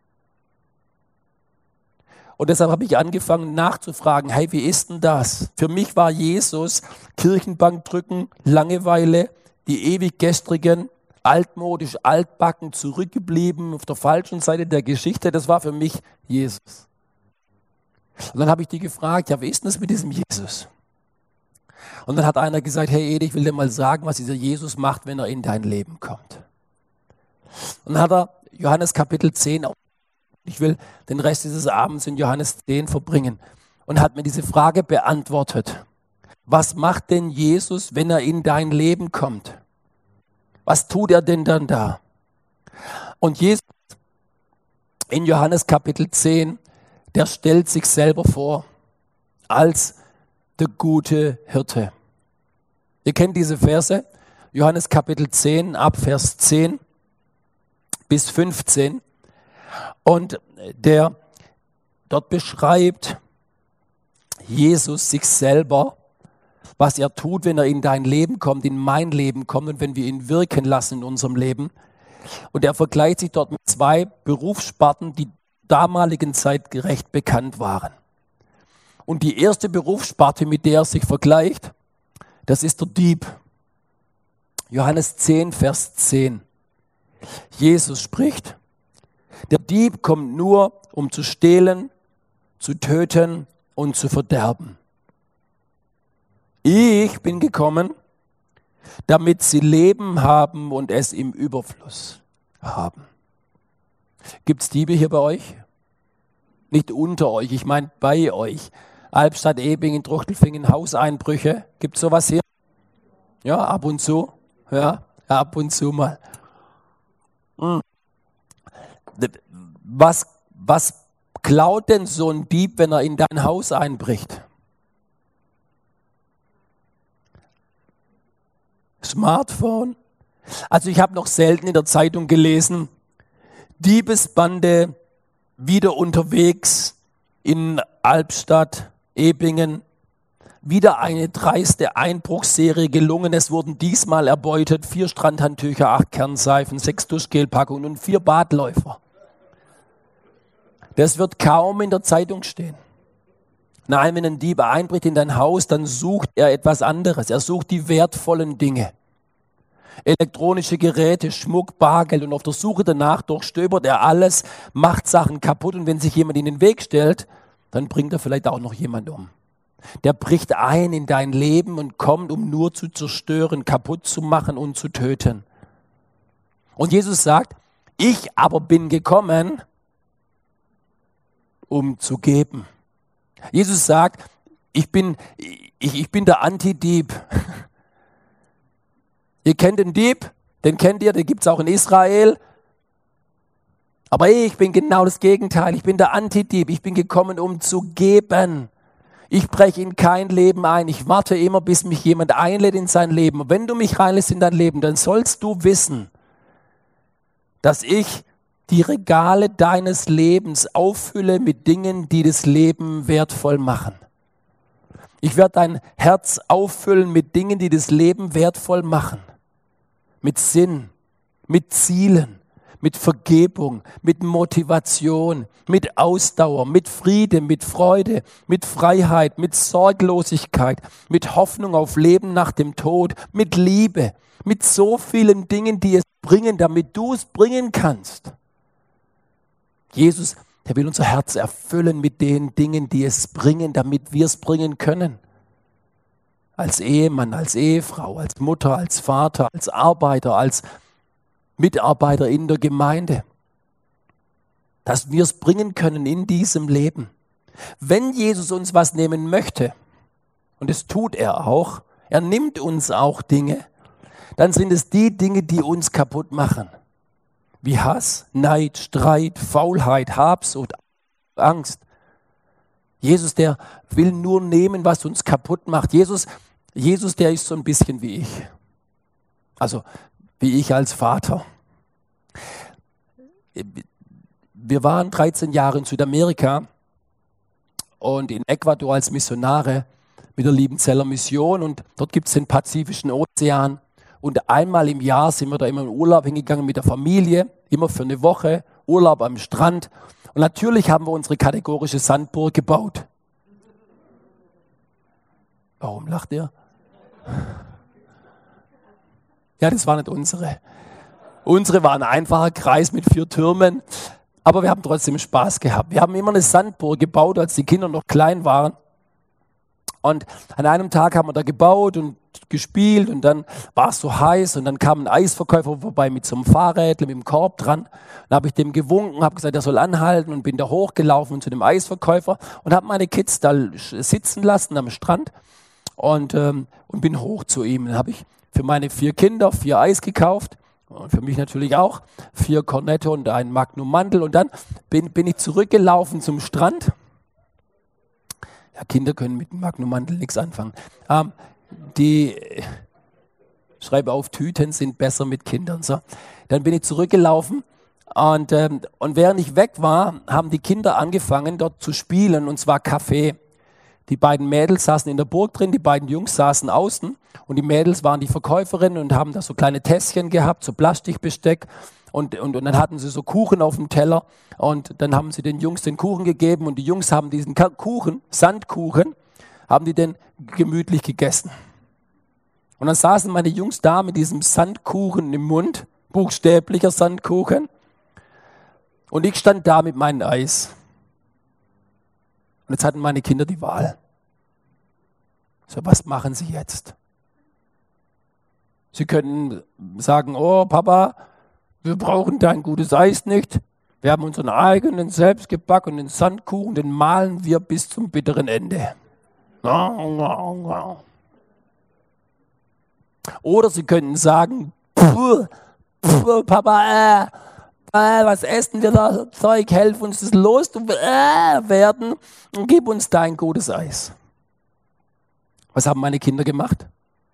Und deshalb habe ich angefangen nachzufragen, hey, wie ist denn das? Für mich war Jesus Kirchenbank drücken, Langeweile, die ewig gestrigen, altmodisch, altbacken, zurückgeblieben, auf der falschen Seite der Geschichte. Das war für mich Jesus. Und dann habe ich die gefragt, ja, wie ist denn das mit diesem Jesus? Und dann hat einer gesagt, hey Edi, ich will dir mal sagen, was dieser Jesus macht, wenn er in dein Leben kommt. Und dann hat er Johannes Kapitel zehn, ich will den Rest dieses Abends in Johannes zehn verbringen, und hat mir diese Frage beantwortet. Was macht denn Jesus, wenn er in dein Leben kommt? Was tut er denn dann da? Und Jesus in Johannes Kapitel zehn, der stellt sich selber vor als der gute Hirte. Ihr kennt diese Verse, Johannes Kapitel zehn, ab Vers zehn bis fünfzehn. Und der dort beschreibt Jesus sich selber, was er tut, wenn er in dein Leben kommt, in mein Leben kommt und wenn wir ihn wirken lassen in unserem Leben. Und er vergleicht sich dort mit zwei Berufssparten, die damaligen Zeit recht bekannt waren. Und die erste Berufssparte, mit der er sich vergleicht, das ist der Dieb. Johannes zehn, Vers zehn. Jesus spricht, der Dieb kommt nur, um zu stehlen, zu töten und zu verderben. Ich bin gekommen, damit sie Leben haben und es im Überfluss haben. Gibt es Diebe hier bei euch? Nicht unter euch, ich meine bei euch. Albstadt, Ebingen, Truchtelfingen, Hauseinbrüche. Gibt es sowas hier? Ja, ab und zu. Ja, ab und zu mal. Was, was klaut denn so ein Dieb, wenn er in dein Haus einbricht? Smartphone. Also ich habe noch selten in der Zeitung gelesen, Diebesbande wieder unterwegs in Albstadt, Ebingen. Wieder eine dreiste Einbruchsserie gelungen. Es wurden diesmal erbeutet vier Strandhandtücher, acht Kernseifen, sechs Duschgelpackungen und vier Badläufer. Das wird kaum in der Zeitung stehen. Nein, wenn ein Dieb einbricht in dein Haus, dann sucht er etwas anderes. Er sucht die wertvollen Dinge. Elektronische Geräte, Schmuck, Bargeld, und auf der Suche danach durchstöbert er alles, macht Sachen kaputt, und wenn sich jemand in den Weg stellt, dann bringt er vielleicht auch noch jemand um. Der bricht ein in dein Leben und kommt, um nur zu zerstören, kaputt zu machen und zu töten. Und Jesus sagt, ich aber bin gekommen, um zu geben. Jesus sagt, ich bin, ich, ich bin der Antidieb. Ihr kennt den Dieb, den kennt ihr, den gibt es auch in Israel. Aber ich bin genau das Gegenteil. Ich bin der Antidieb. Ich bin gekommen, um zu geben. Ich breche in kein Leben ein. Ich warte immer, bis mich jemand einlädt in sein Leben. Und wenn du mich reinlässt in dein Leben, dann sollst du wissen, dass ich die Regale deines Lebens auffülle mit Dingen, die das Leben wertvoll machen. Ich werde dein Herz auffüllen mit Dingen, die das Leben wertvoll machen. Mit Sinn, mit Zielen, mit Vergebung, mit Motivation, mit Ausdauer, mit Friede, mit Freude, mit Freiheit, mit Sorglosigkeit, mit Hoffnung auf Leben nach dem Tod, mit Liebe, mit so vielen Dingen, die es bringen, damit du es bringen kannst. Jesus, der will unser Herz erfüllen mit den Dingen, die es bringen, damit wir es bringen können. Als Ehemann, als Ehefrau, als Mutter, als Vater, als Arbeiter, als Mitarbeiter in der Gemeinde. Dass wir es bringen können in diesem Leben. Wenn Jesus uns was nehmen möchte, und das tut er auch, er nimmt uns auch Dinge, dann sind es die Dinge, die uns kaputt machen. Wie Hass, Neid, Streit, Faulheit, Habsucht, Angst. Jesus, der will nur nehmen, was uns kaputt macht. Jesus, Jesus, der ist so ein bisschen wie ich. Also wie ich als Vater. Wir waren dreizehn Jahre in Südamerika und in Ecuador als Missionare mit der Liebenzeller Mission und dort gibt es den Pazifischen Ozean und einmal im Jahr sind wir da immer in Urlaub hingegangen mit der Familie, immer für eine Woche, Urlaub am Strand und natürlich haben wir unsere kategorische Sandburg gebaut. Warum lacht ihr? Ja, das war nicht unsere. Unsere war ein einfacher Kreis mit vier Türmen, aber wir haben trotzdem Spaß gehabt. Wir haben immer eine Sandburg gebaut, als die Kinder noch klein waren. Und an einem Tag haben wir da gebaut und gespielt und dann war es so heiß und dann kam ein Eisverkäufer vorbei mit so einem Fahrrädle, mit dem Korb dran. Dann habe ich dem gewunken, habe gesagt, er soll anhalten und bin da hochgelaufen zu dem Eisverkäufer und habe meine Kids da sitzen lassen am Strand und, ähm, und bin hoch zu ihm. Dann habe ich für meine vier Kinder vier Eis gekauft und für mich natürlich auch vier Cornetto und ein Magnum Mandel und dann bin, bin ich zurückgelaufen zum Strand. Ja, Kinder können mit dem Magnum Mandel nichts anfangen. Ähm, die, schreibe auf, Tüten sind besser mit Kindern. So. Dann bin ich zurückgelaufen und, ähm, und während ich weg war, haben die Kinder angefangen dort zu spielen und zwar Kaffee. Die beiden Mädels saßen in der Burg drin, die beiden Jungs saßen außen und die Mädels waren die Verkäuferinnen und haben da so kleine Tässchen gehabt, so Plastikbesteck und, und, und dann hatten sie so Kuchen auf dem Teller und dann haben sie den Jungs den Kuchen gegeben und die Jungs haben diesen Kuchen, Sandkuchen, haben die den gemütlich gegessen. Und dann saßen meine Jungs da mit diesem Sandkuchen im Mund, buchstäblicher Sandkuchen und ich stand da mit meinem Eis. Und jetzt hatten meine Kinder die Wahl. So, was machen sie jetzt? Sie können sagen, oh Papa, wir brauchen dein gutes Eis nicht. Wir haben unseren eigenen selbstgebackenen Sandkuchen, den mahlen wir bis zum bitteren Ende. Oder sie können sagen, Puh, Puh, Papa, äh, äh, was essen wir da Zeug, helf uns das los, du äh, werden und gib uns dein gutes Eis. Was haben meine Kinder gemacht?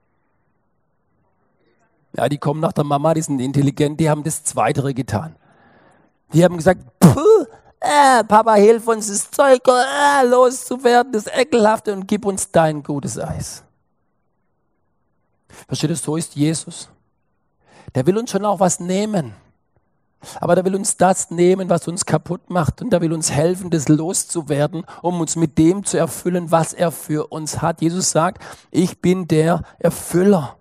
Ja, die kommen nach der Mama, die sind intelligent, die haben das Zweitere getan. Die haben gesagt, Puh, äh, Papa, hilf uns das Zeug äh, loszuwerden, das Ekelhafte und gib uns dein gutes Eis. Versteht ihr, so ist Jesus. Der will uns schon auch was nehmen. Aber der will uns das nehmen, was uns kaputt macht. Und der will uns helfen, das loszuwerden, um uns mit dem zu erfüllen, was er für uns hat. Jesus sagt, ich bin der Erfüller.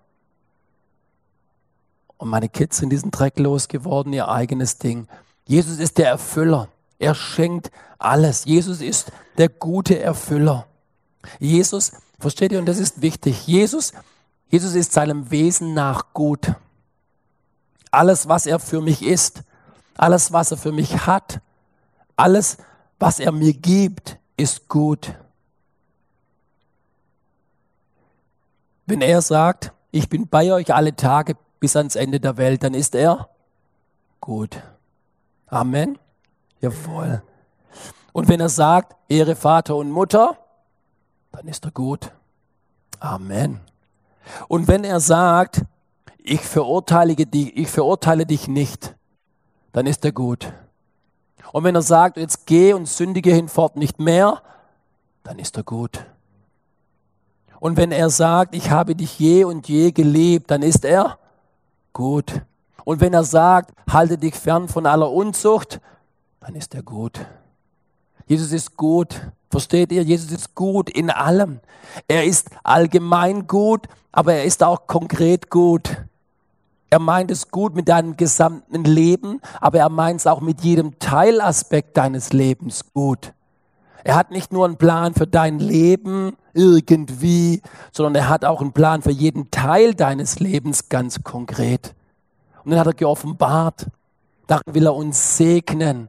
Und meine Kids sind diesen Dreck losgeworden, ihr eigenes Ding. Jesus ist der Erfüller. Er schenkt alles. Jesus ist der gute Erfüller. Jesus, versteht ihr, und das ist wichtig, Jesus, Jesus ist seinem Wesen nach gut. Alles, was er für mich ist, alles, was er für mich hat, alles, was er mir gibt, ist gut. Wenn er sagt, ich bin bei euch alle Tage bis ans Ende der Welt, dann ist er gut. Amen. Jawohl. Und wenn er sagt, Ehre Vater und Mutter, dann ist er gut. Amen. Und wenn er sagt, ich verurteile dich, ich verurteile dich nicht, dann ist er gut. Und wenn er sagt, jetzt geh und sündige hinfort nicht mehr, dann ist er gut. Und wenn er sagt, ich habe dich je und je geliebt, dann ist er gut. Und wenn er sagt, halte dich fern von aller Unzucht, dann ist er gut. Jesus ist gut. Versteht ihr? Jesus ist gut in allem. Er ist allgemein gut, aber er ist auch konkret gut. Er meint es gut mit deinem gesamten Leben, aber er meint es auch mit jedem Teilaspekt deines Lebens gut. Er hat nicht nur einen Plan für dein Leben irgendwie, sondern er hat auch einen Plan für jeden Teil deines Lebens ganz konkret. Und den hat er geoffenbart. Darin will er uns segnen.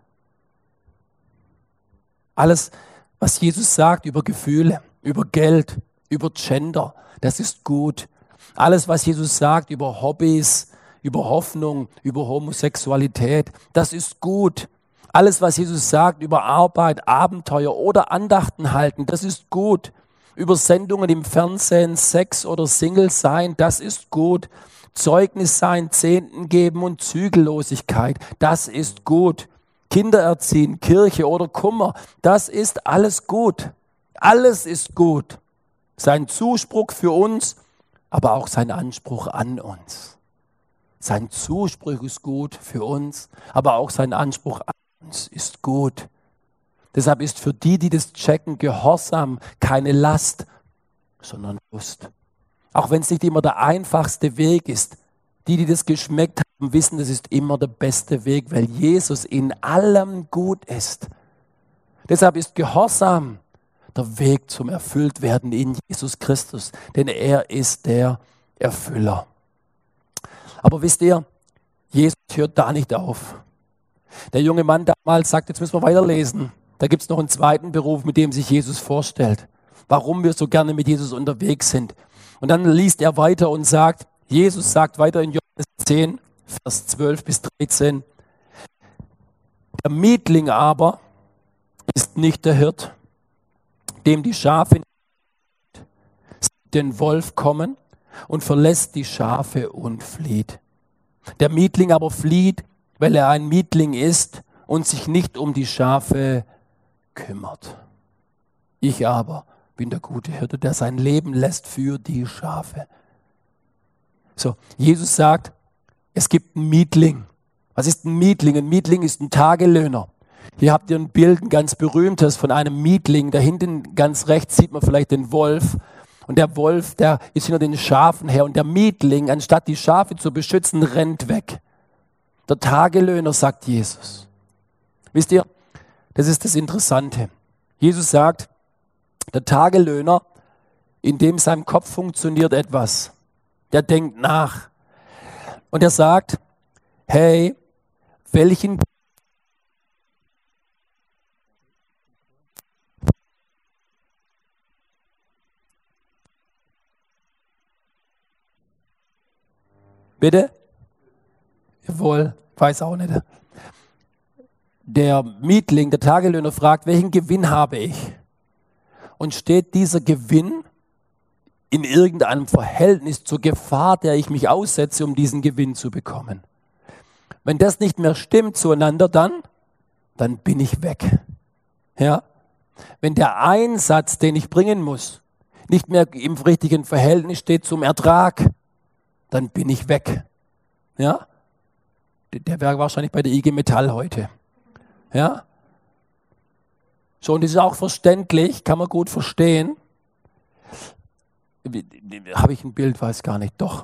Alles, was Jesus sagt über Gefühle, über Geld, über Gender, das ist gut. Alles, was Jesus sagt über Hobbys, über Hoffnung, über Homosexualität, das ist gut. Alles, was Jesus sagt über Arbeit, Abenteuer oder Andachten halten, das ist gut. Übersendungen im Fernsehen, Sex oder Single sein, das ist gut. Zeugnis sein, Zehnten geben und Zügellosigkeit, das ist gut. Kinder erziehen, Kirche oder Kummer, das ist alles gut. Alles ist gut. Sein Zuspruch für uns, aber auch sein Anspruch an uns. Sein Zuspruch ist gut für uns, aber auch sein Anspruch an uns ist gut. Deshalb ist für die, die das checken, Gehorsam keine Last, sondern Lust. Auch wenn es nicht immer der einfachste Weg ist. Die, die das geschmeckt haben, wissen, das ist immer der beste Weg, weil Jesus in allem gut ist. Deshalb ist Gehorsam der Weg zum Erfülltwerden in Jesus Christus, denn er ist der Erfüller. Aber wisst ihr, Jesus hört da nicht auf. Der junge Mann damals sagt, jetzt müssen wir weiterlesen. Da gibt es noch einen zweiten Beruf, mit dem sich Jesus vorstellt. Warum wir so gerne mit Jesus unterwegs sind. Und dann liest er weiter und sagt, Jesus sagt weiter in Johannes zehn, Vers zwölf bis dreizehn, der Mietling aber ist nicht der Hirt, dem die Schafe den Wolf kommen und verlässt die Schafe und flieht. Der Mietling aber flieht, weil er ein Mietling ist und sich nicht um die Schafe kümmert. Ich aber bin der gute Hirte, der sein Leben lässt für die Schafe. So, Jesus sagt, es gibt einen Mietling. Was ist ein Mietling? Ein Mietling ist ein Tagelöhner. Hier habt ihr ein Bild, ein ganz berühmtes von einem Mietling. Da hinten ganz rechts sieht man vielleicht den Wolf. Und der Wolf, der ist hinter den Schafen her. Und der Mietling, anstatt die Schafe zu beschützen, rennt weg. Der Tagelöhner, sagt Jesus. Wisst ihr, das ist das Interessante. Jesus sagt, der Tagelöhner, in dem seinem Kopf funktioniert etwas. Der denkt nach. Und er sagt, hey, welchen Bitte? Jawohl, weiß auch nicht. Der Mietling, der Tagelöhner fragt, welchen Gewinn habe ich? Und steht dieser Gewinn in irgendeinem Verhältnis zur Gefahr, der ich mich aussetze, um diesen Gewinn zu bekommen? Wenn das nicht mehr stimmt zueinander, dann, dann bin ich weg. Ja? Wenn der Einsatz, den ich bringen muss, nicht mehr im richtigen Verhältnis steht zum Ertrag, dann bin ich weg. Ja? Der wäre wahrscheinlich bei der I G Metall heute. Ja? So, und das ist auch verständlich, kann man gut verstehen. Habe ich ein Bild, weiß gar nicht. Doch.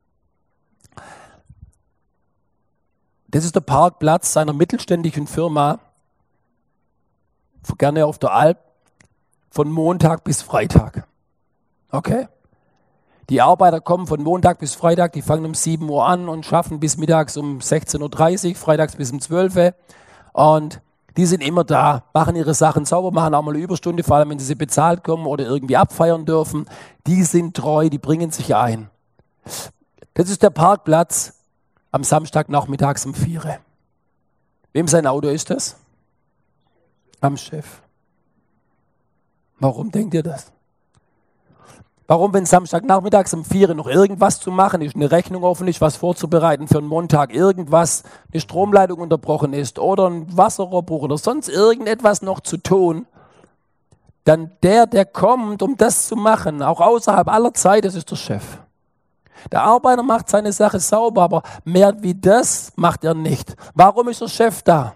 Das ist der Parkplatz einer mittelständischen Firma, gerne auf der Alp, von Montag bis Freitag. Okay? Die Arbeiter kommen von Montag bis Freitag, die fangen um sieben Uhr an und schaffen bis mittags um sechzehn Uhr dreißig, freitags bis um zwölf Uhr. Und die sind immer da, machen ihre Sachen sauber, machen auch mal eine Überstunde, vor allem wenn sie bezahlt kommen oder irgendwie abfeiern dürfen. Die sind treu, die bringen sich ein. Das ist der Parkplatz am Samstagnachmittags um vier Uhr. Wem sein Auto ist das? Am Chef. Warum denkt ihr das? Warum, wenn Samstagnachmittags um vier Uhr noch irgendwas zu machen ist, eine Rechnung offen ist, was vorzubereiten für einen Montag, irgendwas, eine Stromleitung unterbrochen ist oder ein Wasserrohrbruch oder sonst irgendetwas noch zu tun, dann der, der kommt, um das zu machen, auch außerhalb aller Zeit, das ist der Chef. Der Arbeiter macht seine Sache sauber, aber mehr wie das macht er nicht. Warum ist der Chef da?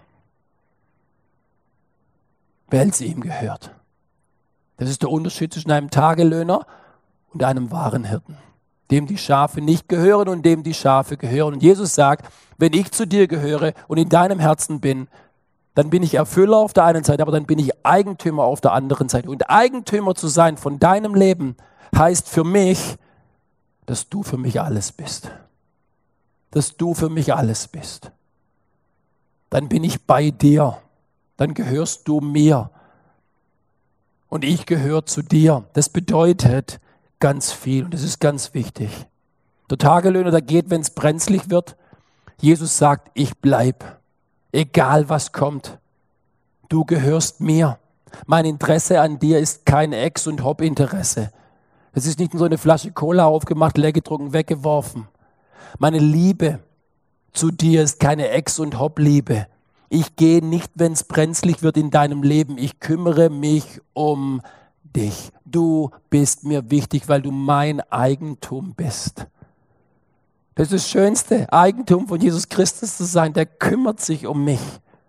Weil sie ihm gehört. Das ist der Unterschied zwischen einem Tagelöhner und einem wahren Hirten, dem die Schafe nicht gehören und dem die Schafe gehören. Und Jesus sagt, wenn ich zu dir gehöre und in deinem Herzen bin, dann bin ich Erfüller auf der einen Seite, aber dann bin ich Eigentümer auf der anderen Seite. Und Eigentümer zu sein von deinem Leben heißt für mich, dass du für mich alles bist. Dass du für mich alles bist. Dann bin ich bei dir. Dann gehörst du mir. Und ich gehöre zu dir. Das bedeutet ganz viel und das ist ganz wichtig. Der Tagelöhner, der geht, wenn es brenzlig wird. Jesus sagt, ich bleib. Egal was kommt. Du gehörst mir. Mein Interesse an dir ist kein Ex- und Hop-Interesse. Es ist nicht nur so eine Flasche Cola aufgemacht, leer getrunken, weggeworfen. Meine Liebe zu dir ist keine Ex- und Hop-Liebe. Ich gehe nicht, wenn es brenzlig wird in deinem Leben. Ich kümmere mich um dich. Du bist mir wichtig, weil du mein Eigentum bist. Das ist das schönste Eigentum von Jesus Christus zu sein. Der kümmert sich um mich.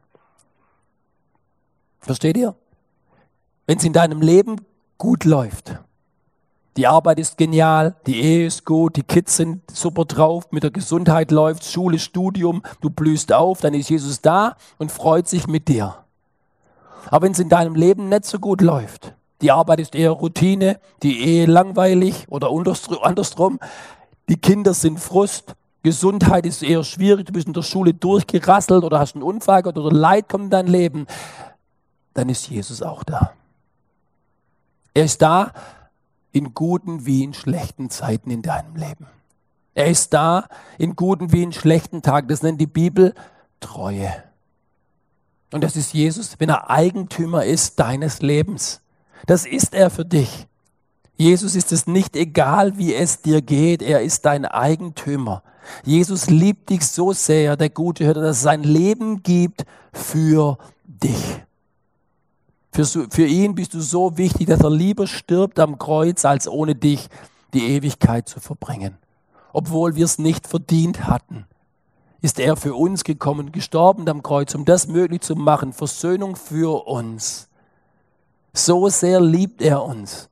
Versteht ihr? Wenn es in deinem Leben gut läuft, die Arbeit ist genial, die Ehe ist gut, die Kids sind super drauf, mit der Gesundheit läuft, Schule, Studium, du blühst auf, dann ist Jesus da und freut sich mit dir. Aber wenn es in deinem Leben nicht so gut läuft, die Arbeit ist eher Routine, die Ehe langweilig oder andersrum, die Kinder sind Frust, Gesundheit ist eher schwierig, du bist in der Schule durchgerasselt oder hast einen Unfall gehabt oder Leid kommt in dein Leben, dann ist Jesus auch da. Er ist da in guten wie in schlechten Zeiten in deinem Leben. Er ist da in guten wie in schlechten Tagen. Das nennt die Bibel Treue. Und das ist Jesus, wenn er Eigentümer ist deines Lebens. Das ist er für dich. Jesus ist es nicht egal, wie es dir geht. Er ist dein Eigentümer. Jesus liebt dich so sehr, der gute Hirte, dass er sein Leben gibt für dich. Für, für ihn bist du so wichtig, dass er lieber stirbt am Kreuz, als ohne dich die Ewigkeit zu verbringen. Obwohl wir es nicht verdient hatten, ist er für uns gekommen, gestorben am Kreuz, um das möglich zu machen, Versöhnung für uns. So sehr liebt er uns.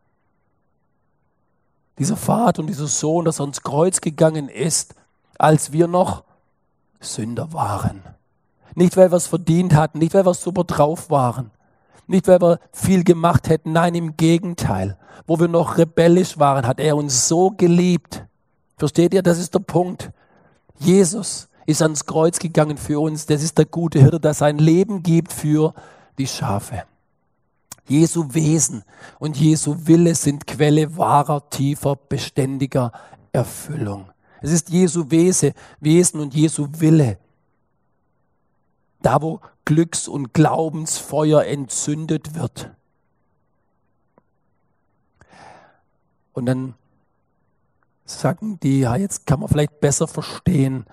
Dieser Vater und dieser Sohn, dass er ans Kreuz gegangen ist, als wir noch Sünder waren. Nicht, weil wir es verdient hatten, nicht, weil wir super drauf waren. Nicht, weil wir viel gemacht hätten, nein, im Gegenteil. Wo wir noch rebellisch waren, hat er uns so geliebt. Versteht ihr, das ist der Punkt. Jesus ist ans Kreuz gegangen für uns. Das ist der gute Hirte, der sein Leben gibt für die Schafe. Jesu Wesen und Jesu Wille sind Quelle wahrer, tiefer, beständiger Erfüllung. Es ist Jesu Wesen und Jesu Wille. Da, wo Glücks- und Glaubensfeuer entzündet wird. Und dann sagen die, ja, jetzt kann man vielleicht besser verstehen,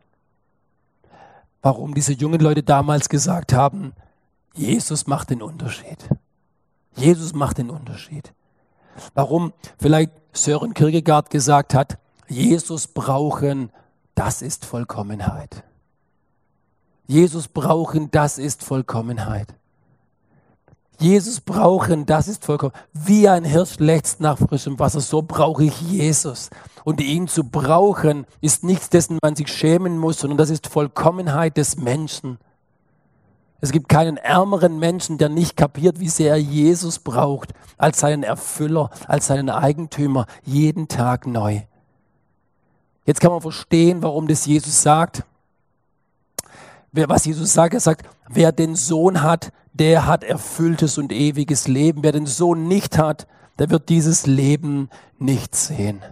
warum diese jungen Leute damals gesagt haben, Jesus macht den Unterschied. Jesus macht den Unterschied. Warum vielleicht Søren Kierkegaard gesagt hat, Jesus brauchen, das ist Vollkommenheit. Jesus brauchen, das ist Vollkommenheit. Jesus brauchen, das ist vollkommen. Wie ein Hirsch lechzt nach frischem Wasser, so brauche ich Jesus. Und ihn zu brauchen, ist nichts, dessen man sich schämen muss, sondern das ist Vollkommenheit des Menschen. Es gibt keinen ärmeren Menschen, der nicht kapiert, wie sehr er Jesus braucht, als seinen Erfüller, als seinen Eigentümer, jeden Tag neu. Jetzt kann man verstehen, warum das Jesus sagt. Was Jesus sagt, er sagt, wer den Sohn hat, der hat erfülltes und ewiges Leben. Wer den Sohn nicht hat, der wird dieses Leben nicht sehen.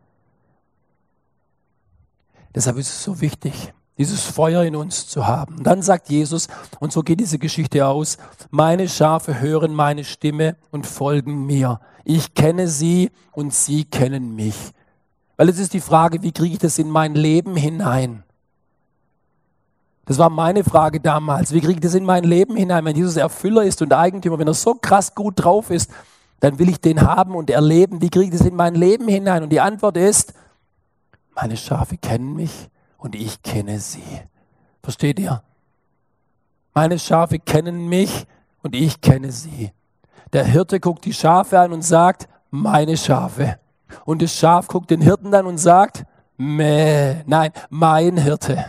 Deshalb ist es so wichtig, dieses Feuer in uns zu haben. Und dann sagt Jesus, und so geht diese Geschichte aus, meine Schafe hören meine Stimme und folgen mir. Ich kenne sie und sie kennen mich. Weil es ist die Frage, wie kriege ich das in mein Leben hinein? Das war meine Frage damals. Wie kriege ich das in mein Leben hinein? Wenn Jesus Erfüller ist und Eigentümer, wenn er so krass gut drauf ist, dann will ich den haben und erleben. Wie kriege ich das in mein Leben hinein? Und die Antwort ist, meine Schafe kennen mich und ich kenne sie. Versteht ihr? Meine Schafe kennen mich und ich kenne sie. Der Hirte guckt die Schafe an und sagt, meine Schafe. Und das Schaf guckt den Hirten an und sagt, meh, nein, mein Hirte.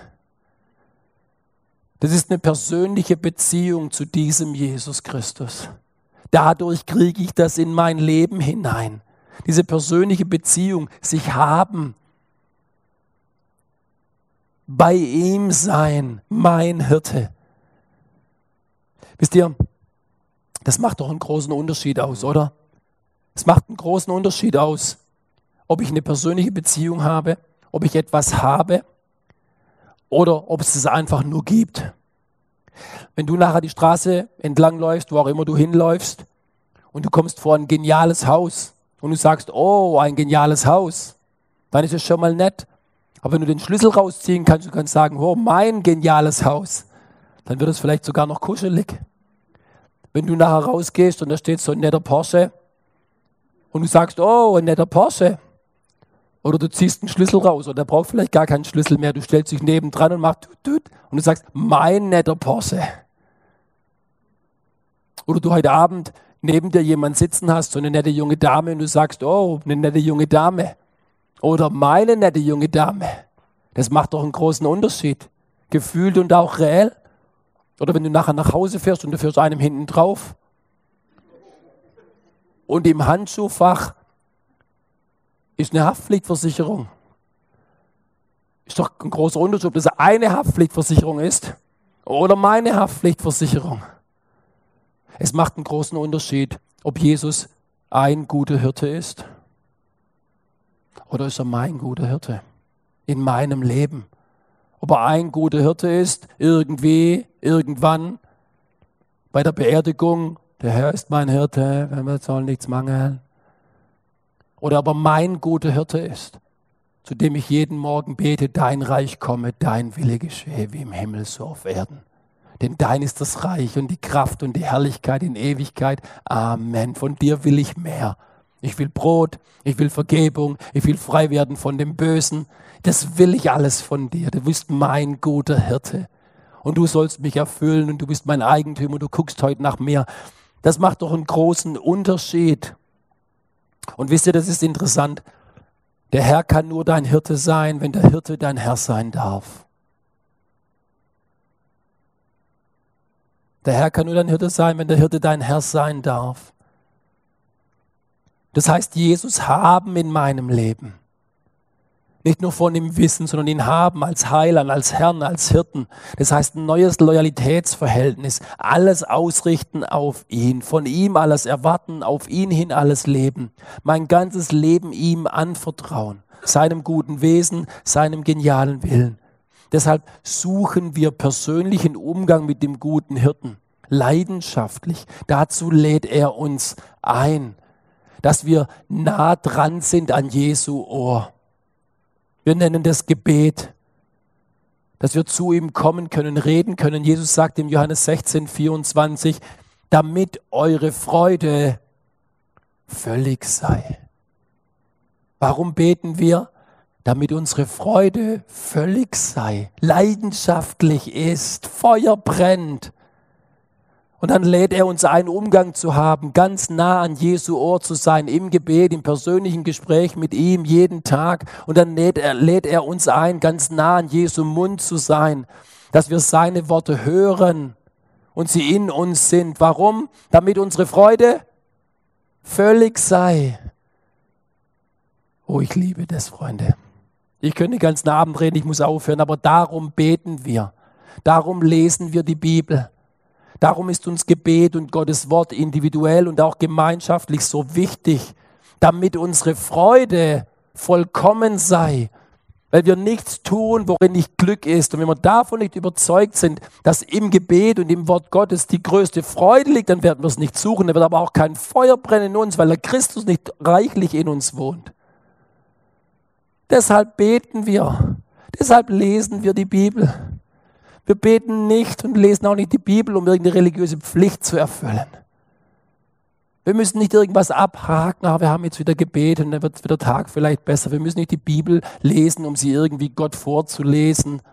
Das ist eine persönliche Beziehung zu diesem Jesus Christus. Dadurch kriege ich das in mein Leben hinein. Diese persönliche Beziehung, sich haben, bei ihm sein, mein Hirte. Wisst ihr, das macht doch einen großen Unterschied aus, oder? Es macht einen großen Unterschied aus, ob ich eine persönliche Beziehung habe, ob ich etwas habe oder ob es es einfach nur gibt. Wenn du nachher die Straße entlang läufst, wo auch immer du hinläufst, und du kommst vor ein geniales Haus und du sagst, oh, ein geniales Haus, dann ist es schon mal nett. Aber wenn du den Schlüssel rausziehen kannst, du kannst sagen, oh, mein geniales Haus, dann wird es vielleicht sogar noch kuschelig. Wenn du nachher rausgehst und da steht so ein netter Porsche und du sagst, oh, ein netter Porsche, oder du ziehst einen Schlüssel raus oder der braucht vielleicht gar keinen Schlüssel mehr, du stellst dich nebendran und machst tut, tut, und du sagst, mein netter Porsche. Oder du heute Abend neben dir jemand sitzen hast, so eine nette junge Dame, und du sagst, oh, eine nette junge Dame. Oder meine nette junge Dame. Das macht doch einen großen Unterschied. Gefühlt und auch reell. Oder wenn du nachher nach Hause fährst und du fährst einem hinten drauf. Und im Handschuhfach ist eine Haftpflichtversicherung. Ist doch ein großer Unterschied, ob das eine Haftpflichtversicherung ist oder meine Haftpflichtversicherung. Es macht einen großen Unterschied, ob Jesus ein guter Hirte ist oder ist er mein guter Hirte in meinem Leben. Ob er ein guter Hirte ist, irgendwie, irgendwann, bei der Beerdigung, der Herr ist mein Hirte, wenn wir soll nichts mangeln. Oder ob er mein guter Hirte ist, zu dem ich jeden Morgen bete, dein Reich komme, dein Wille geschehe, wie im Himmel so auf Erden. Denn dein ist das Reich und die Kraft und die Herrlichkeit in Ewigkeit. Amen. Von dir will ich mehr. Ich will Brot, ich will Vergebung, ich will frei werden von dem Bösen. Das will ich alles von dir. Du bist mein guter Hirte. Und du sollst mich erfüllen und du bist mein Eigentümer und du guckst heute nach mir. Das macht doch einen großen Unterschied. Und wisst ihr, das ist interessant. Der Herr kann nur dein Hirte sein, wenn der Hirte dein Herr sein darf. Der Herr kann nur dein Hirte sein, wenn der Hirte dein Herr sein darf. Das heißt, Jesus haben in meinem Leben. Nicht nur von ihm wissen, sondern ihn haben als Heiland, als Herrn, als Hirten. Das heißt, ein neues Loyalitätsverhältnis. Alles ausrichten auf ihn. Von ihm alles erwarten, auf ihn hin alles leben. Mein ganzes Leben ihm anvertrauen. Seinem guten Wesen, seinem genialen Willen. Deshalb suchen wir persönlichen Umgang mit dem guten Hirten. Leidenschaftlich. Dazu lädt er uns ein. Dass wir nah dran sind an Jesu Ohr. Wir nennen das Gebet, dass wir zu ihm kommen können, reden können. Jesus sagt im Johannes sechzehn, vierundzwanzig, damit eure Freude völlig sei. Warum beten wir? Damit unsere Freude völlig sei, leidenschaftlich ist, Feuer brennt. Und dann lädt er uns ein, Umgang zu haben, ganz nah an Jesu Ohr zu sein, im Gebet, im persönlichen Gespräch mit ihm, jeden Tag. Und dann lädt er, lädt er uns ein, ganz nah an Jesu Mund zu sein, dass wir seine Worte hören und sie in uns sind. Warum? Damit unsere Freude völlig sei. Oh, ich liebe das, Freunde. Ich könnte den ganzen Abend reden, ich muss aufhören, aber darum beten wir. Darum lesen wir die Bibel. Darum ist uns Gebet und Gottes Wort individuell und auch gemeinschaftlich so wichtig, damit unsere Freude vollkommen sei, weil wir nichts tun, worin nicht Glück ist. Und wenn wir davon nicht überzeugt sind, dass im Gebet und im Wort Gottes die größte Freude liegt, dann werden wir es nicht suchen. Dann wird aber auch kein Feuer brennen in uns, weil der Christus nicht reichlich in uns wohnt. Deshalb beten wir, deshalb lesen wir die Bibel. Wir beten nicht und lesen auch nicht die Bibel, um irgendeine religiöse Pflicht zu erfüllen. Wir müssen nicht irgendwas abhaken, ah, wir haben jetzt wieder gebetet und dann wird der Tag vielleicht besser. Wir müssen nicht die Bibel lesen, um sie irgendwie Gott vorzulesen.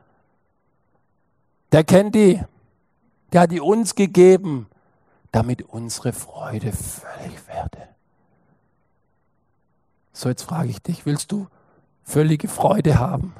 Der kennt die, der hat die uns gegeben, damit unsere Freude völlig werde. So, jetzt frage ich dich, willst du völlige Freude haben?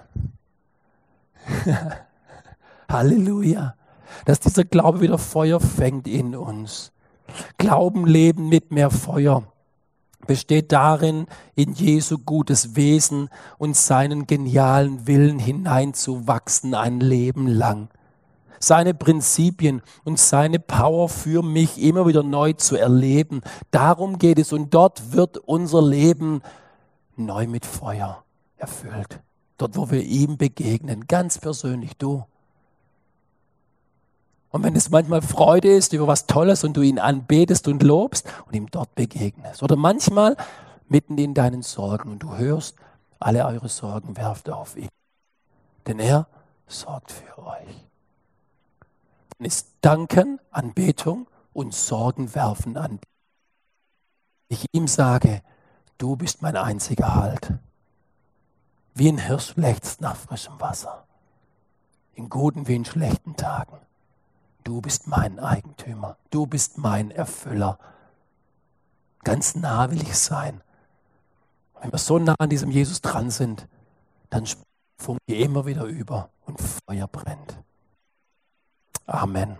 Halleluja, dass dieser Glaube wieder Feuer fängt in uns. Glauben, Leben mit mehr Feuer besteht darin, in Jesu gutes Wesen und seinen genialen Willen hineinzuwachsen ein Leben lang. Seine Prinzipien und seine Power für mich immer wieder neu zu erleben. Darum geht es und dort wird unser Leben neu mit Feuer erfüllt. Dort, wo wir ihm begegnen, ganz persönlich, du. Und wenn es manchmal Freude ist über was Tolles und du ihn anbetest und lobst und ihm dort begegnest. Oder manchmal mitten in deinen Sorgen und du hörst, alle eure Sorgen werft auf ihn. Denn er sorgt für euch. Dann ist Danken, Anbetung und Sorgen werfen an. Ich ihm sage, du bist mein einziger Halt. Wie ein Hirsch lechzt nach frischem Wasser. In guten wie in schlechten Tagen. Du bist mein Eigentümer. Du bist mein Erfüller. Ganz nah will ich sein. Und wenn wir so nah an diesem Jesus dran sind, dann funken wir immer wieder über und Feuer brennt. Amen.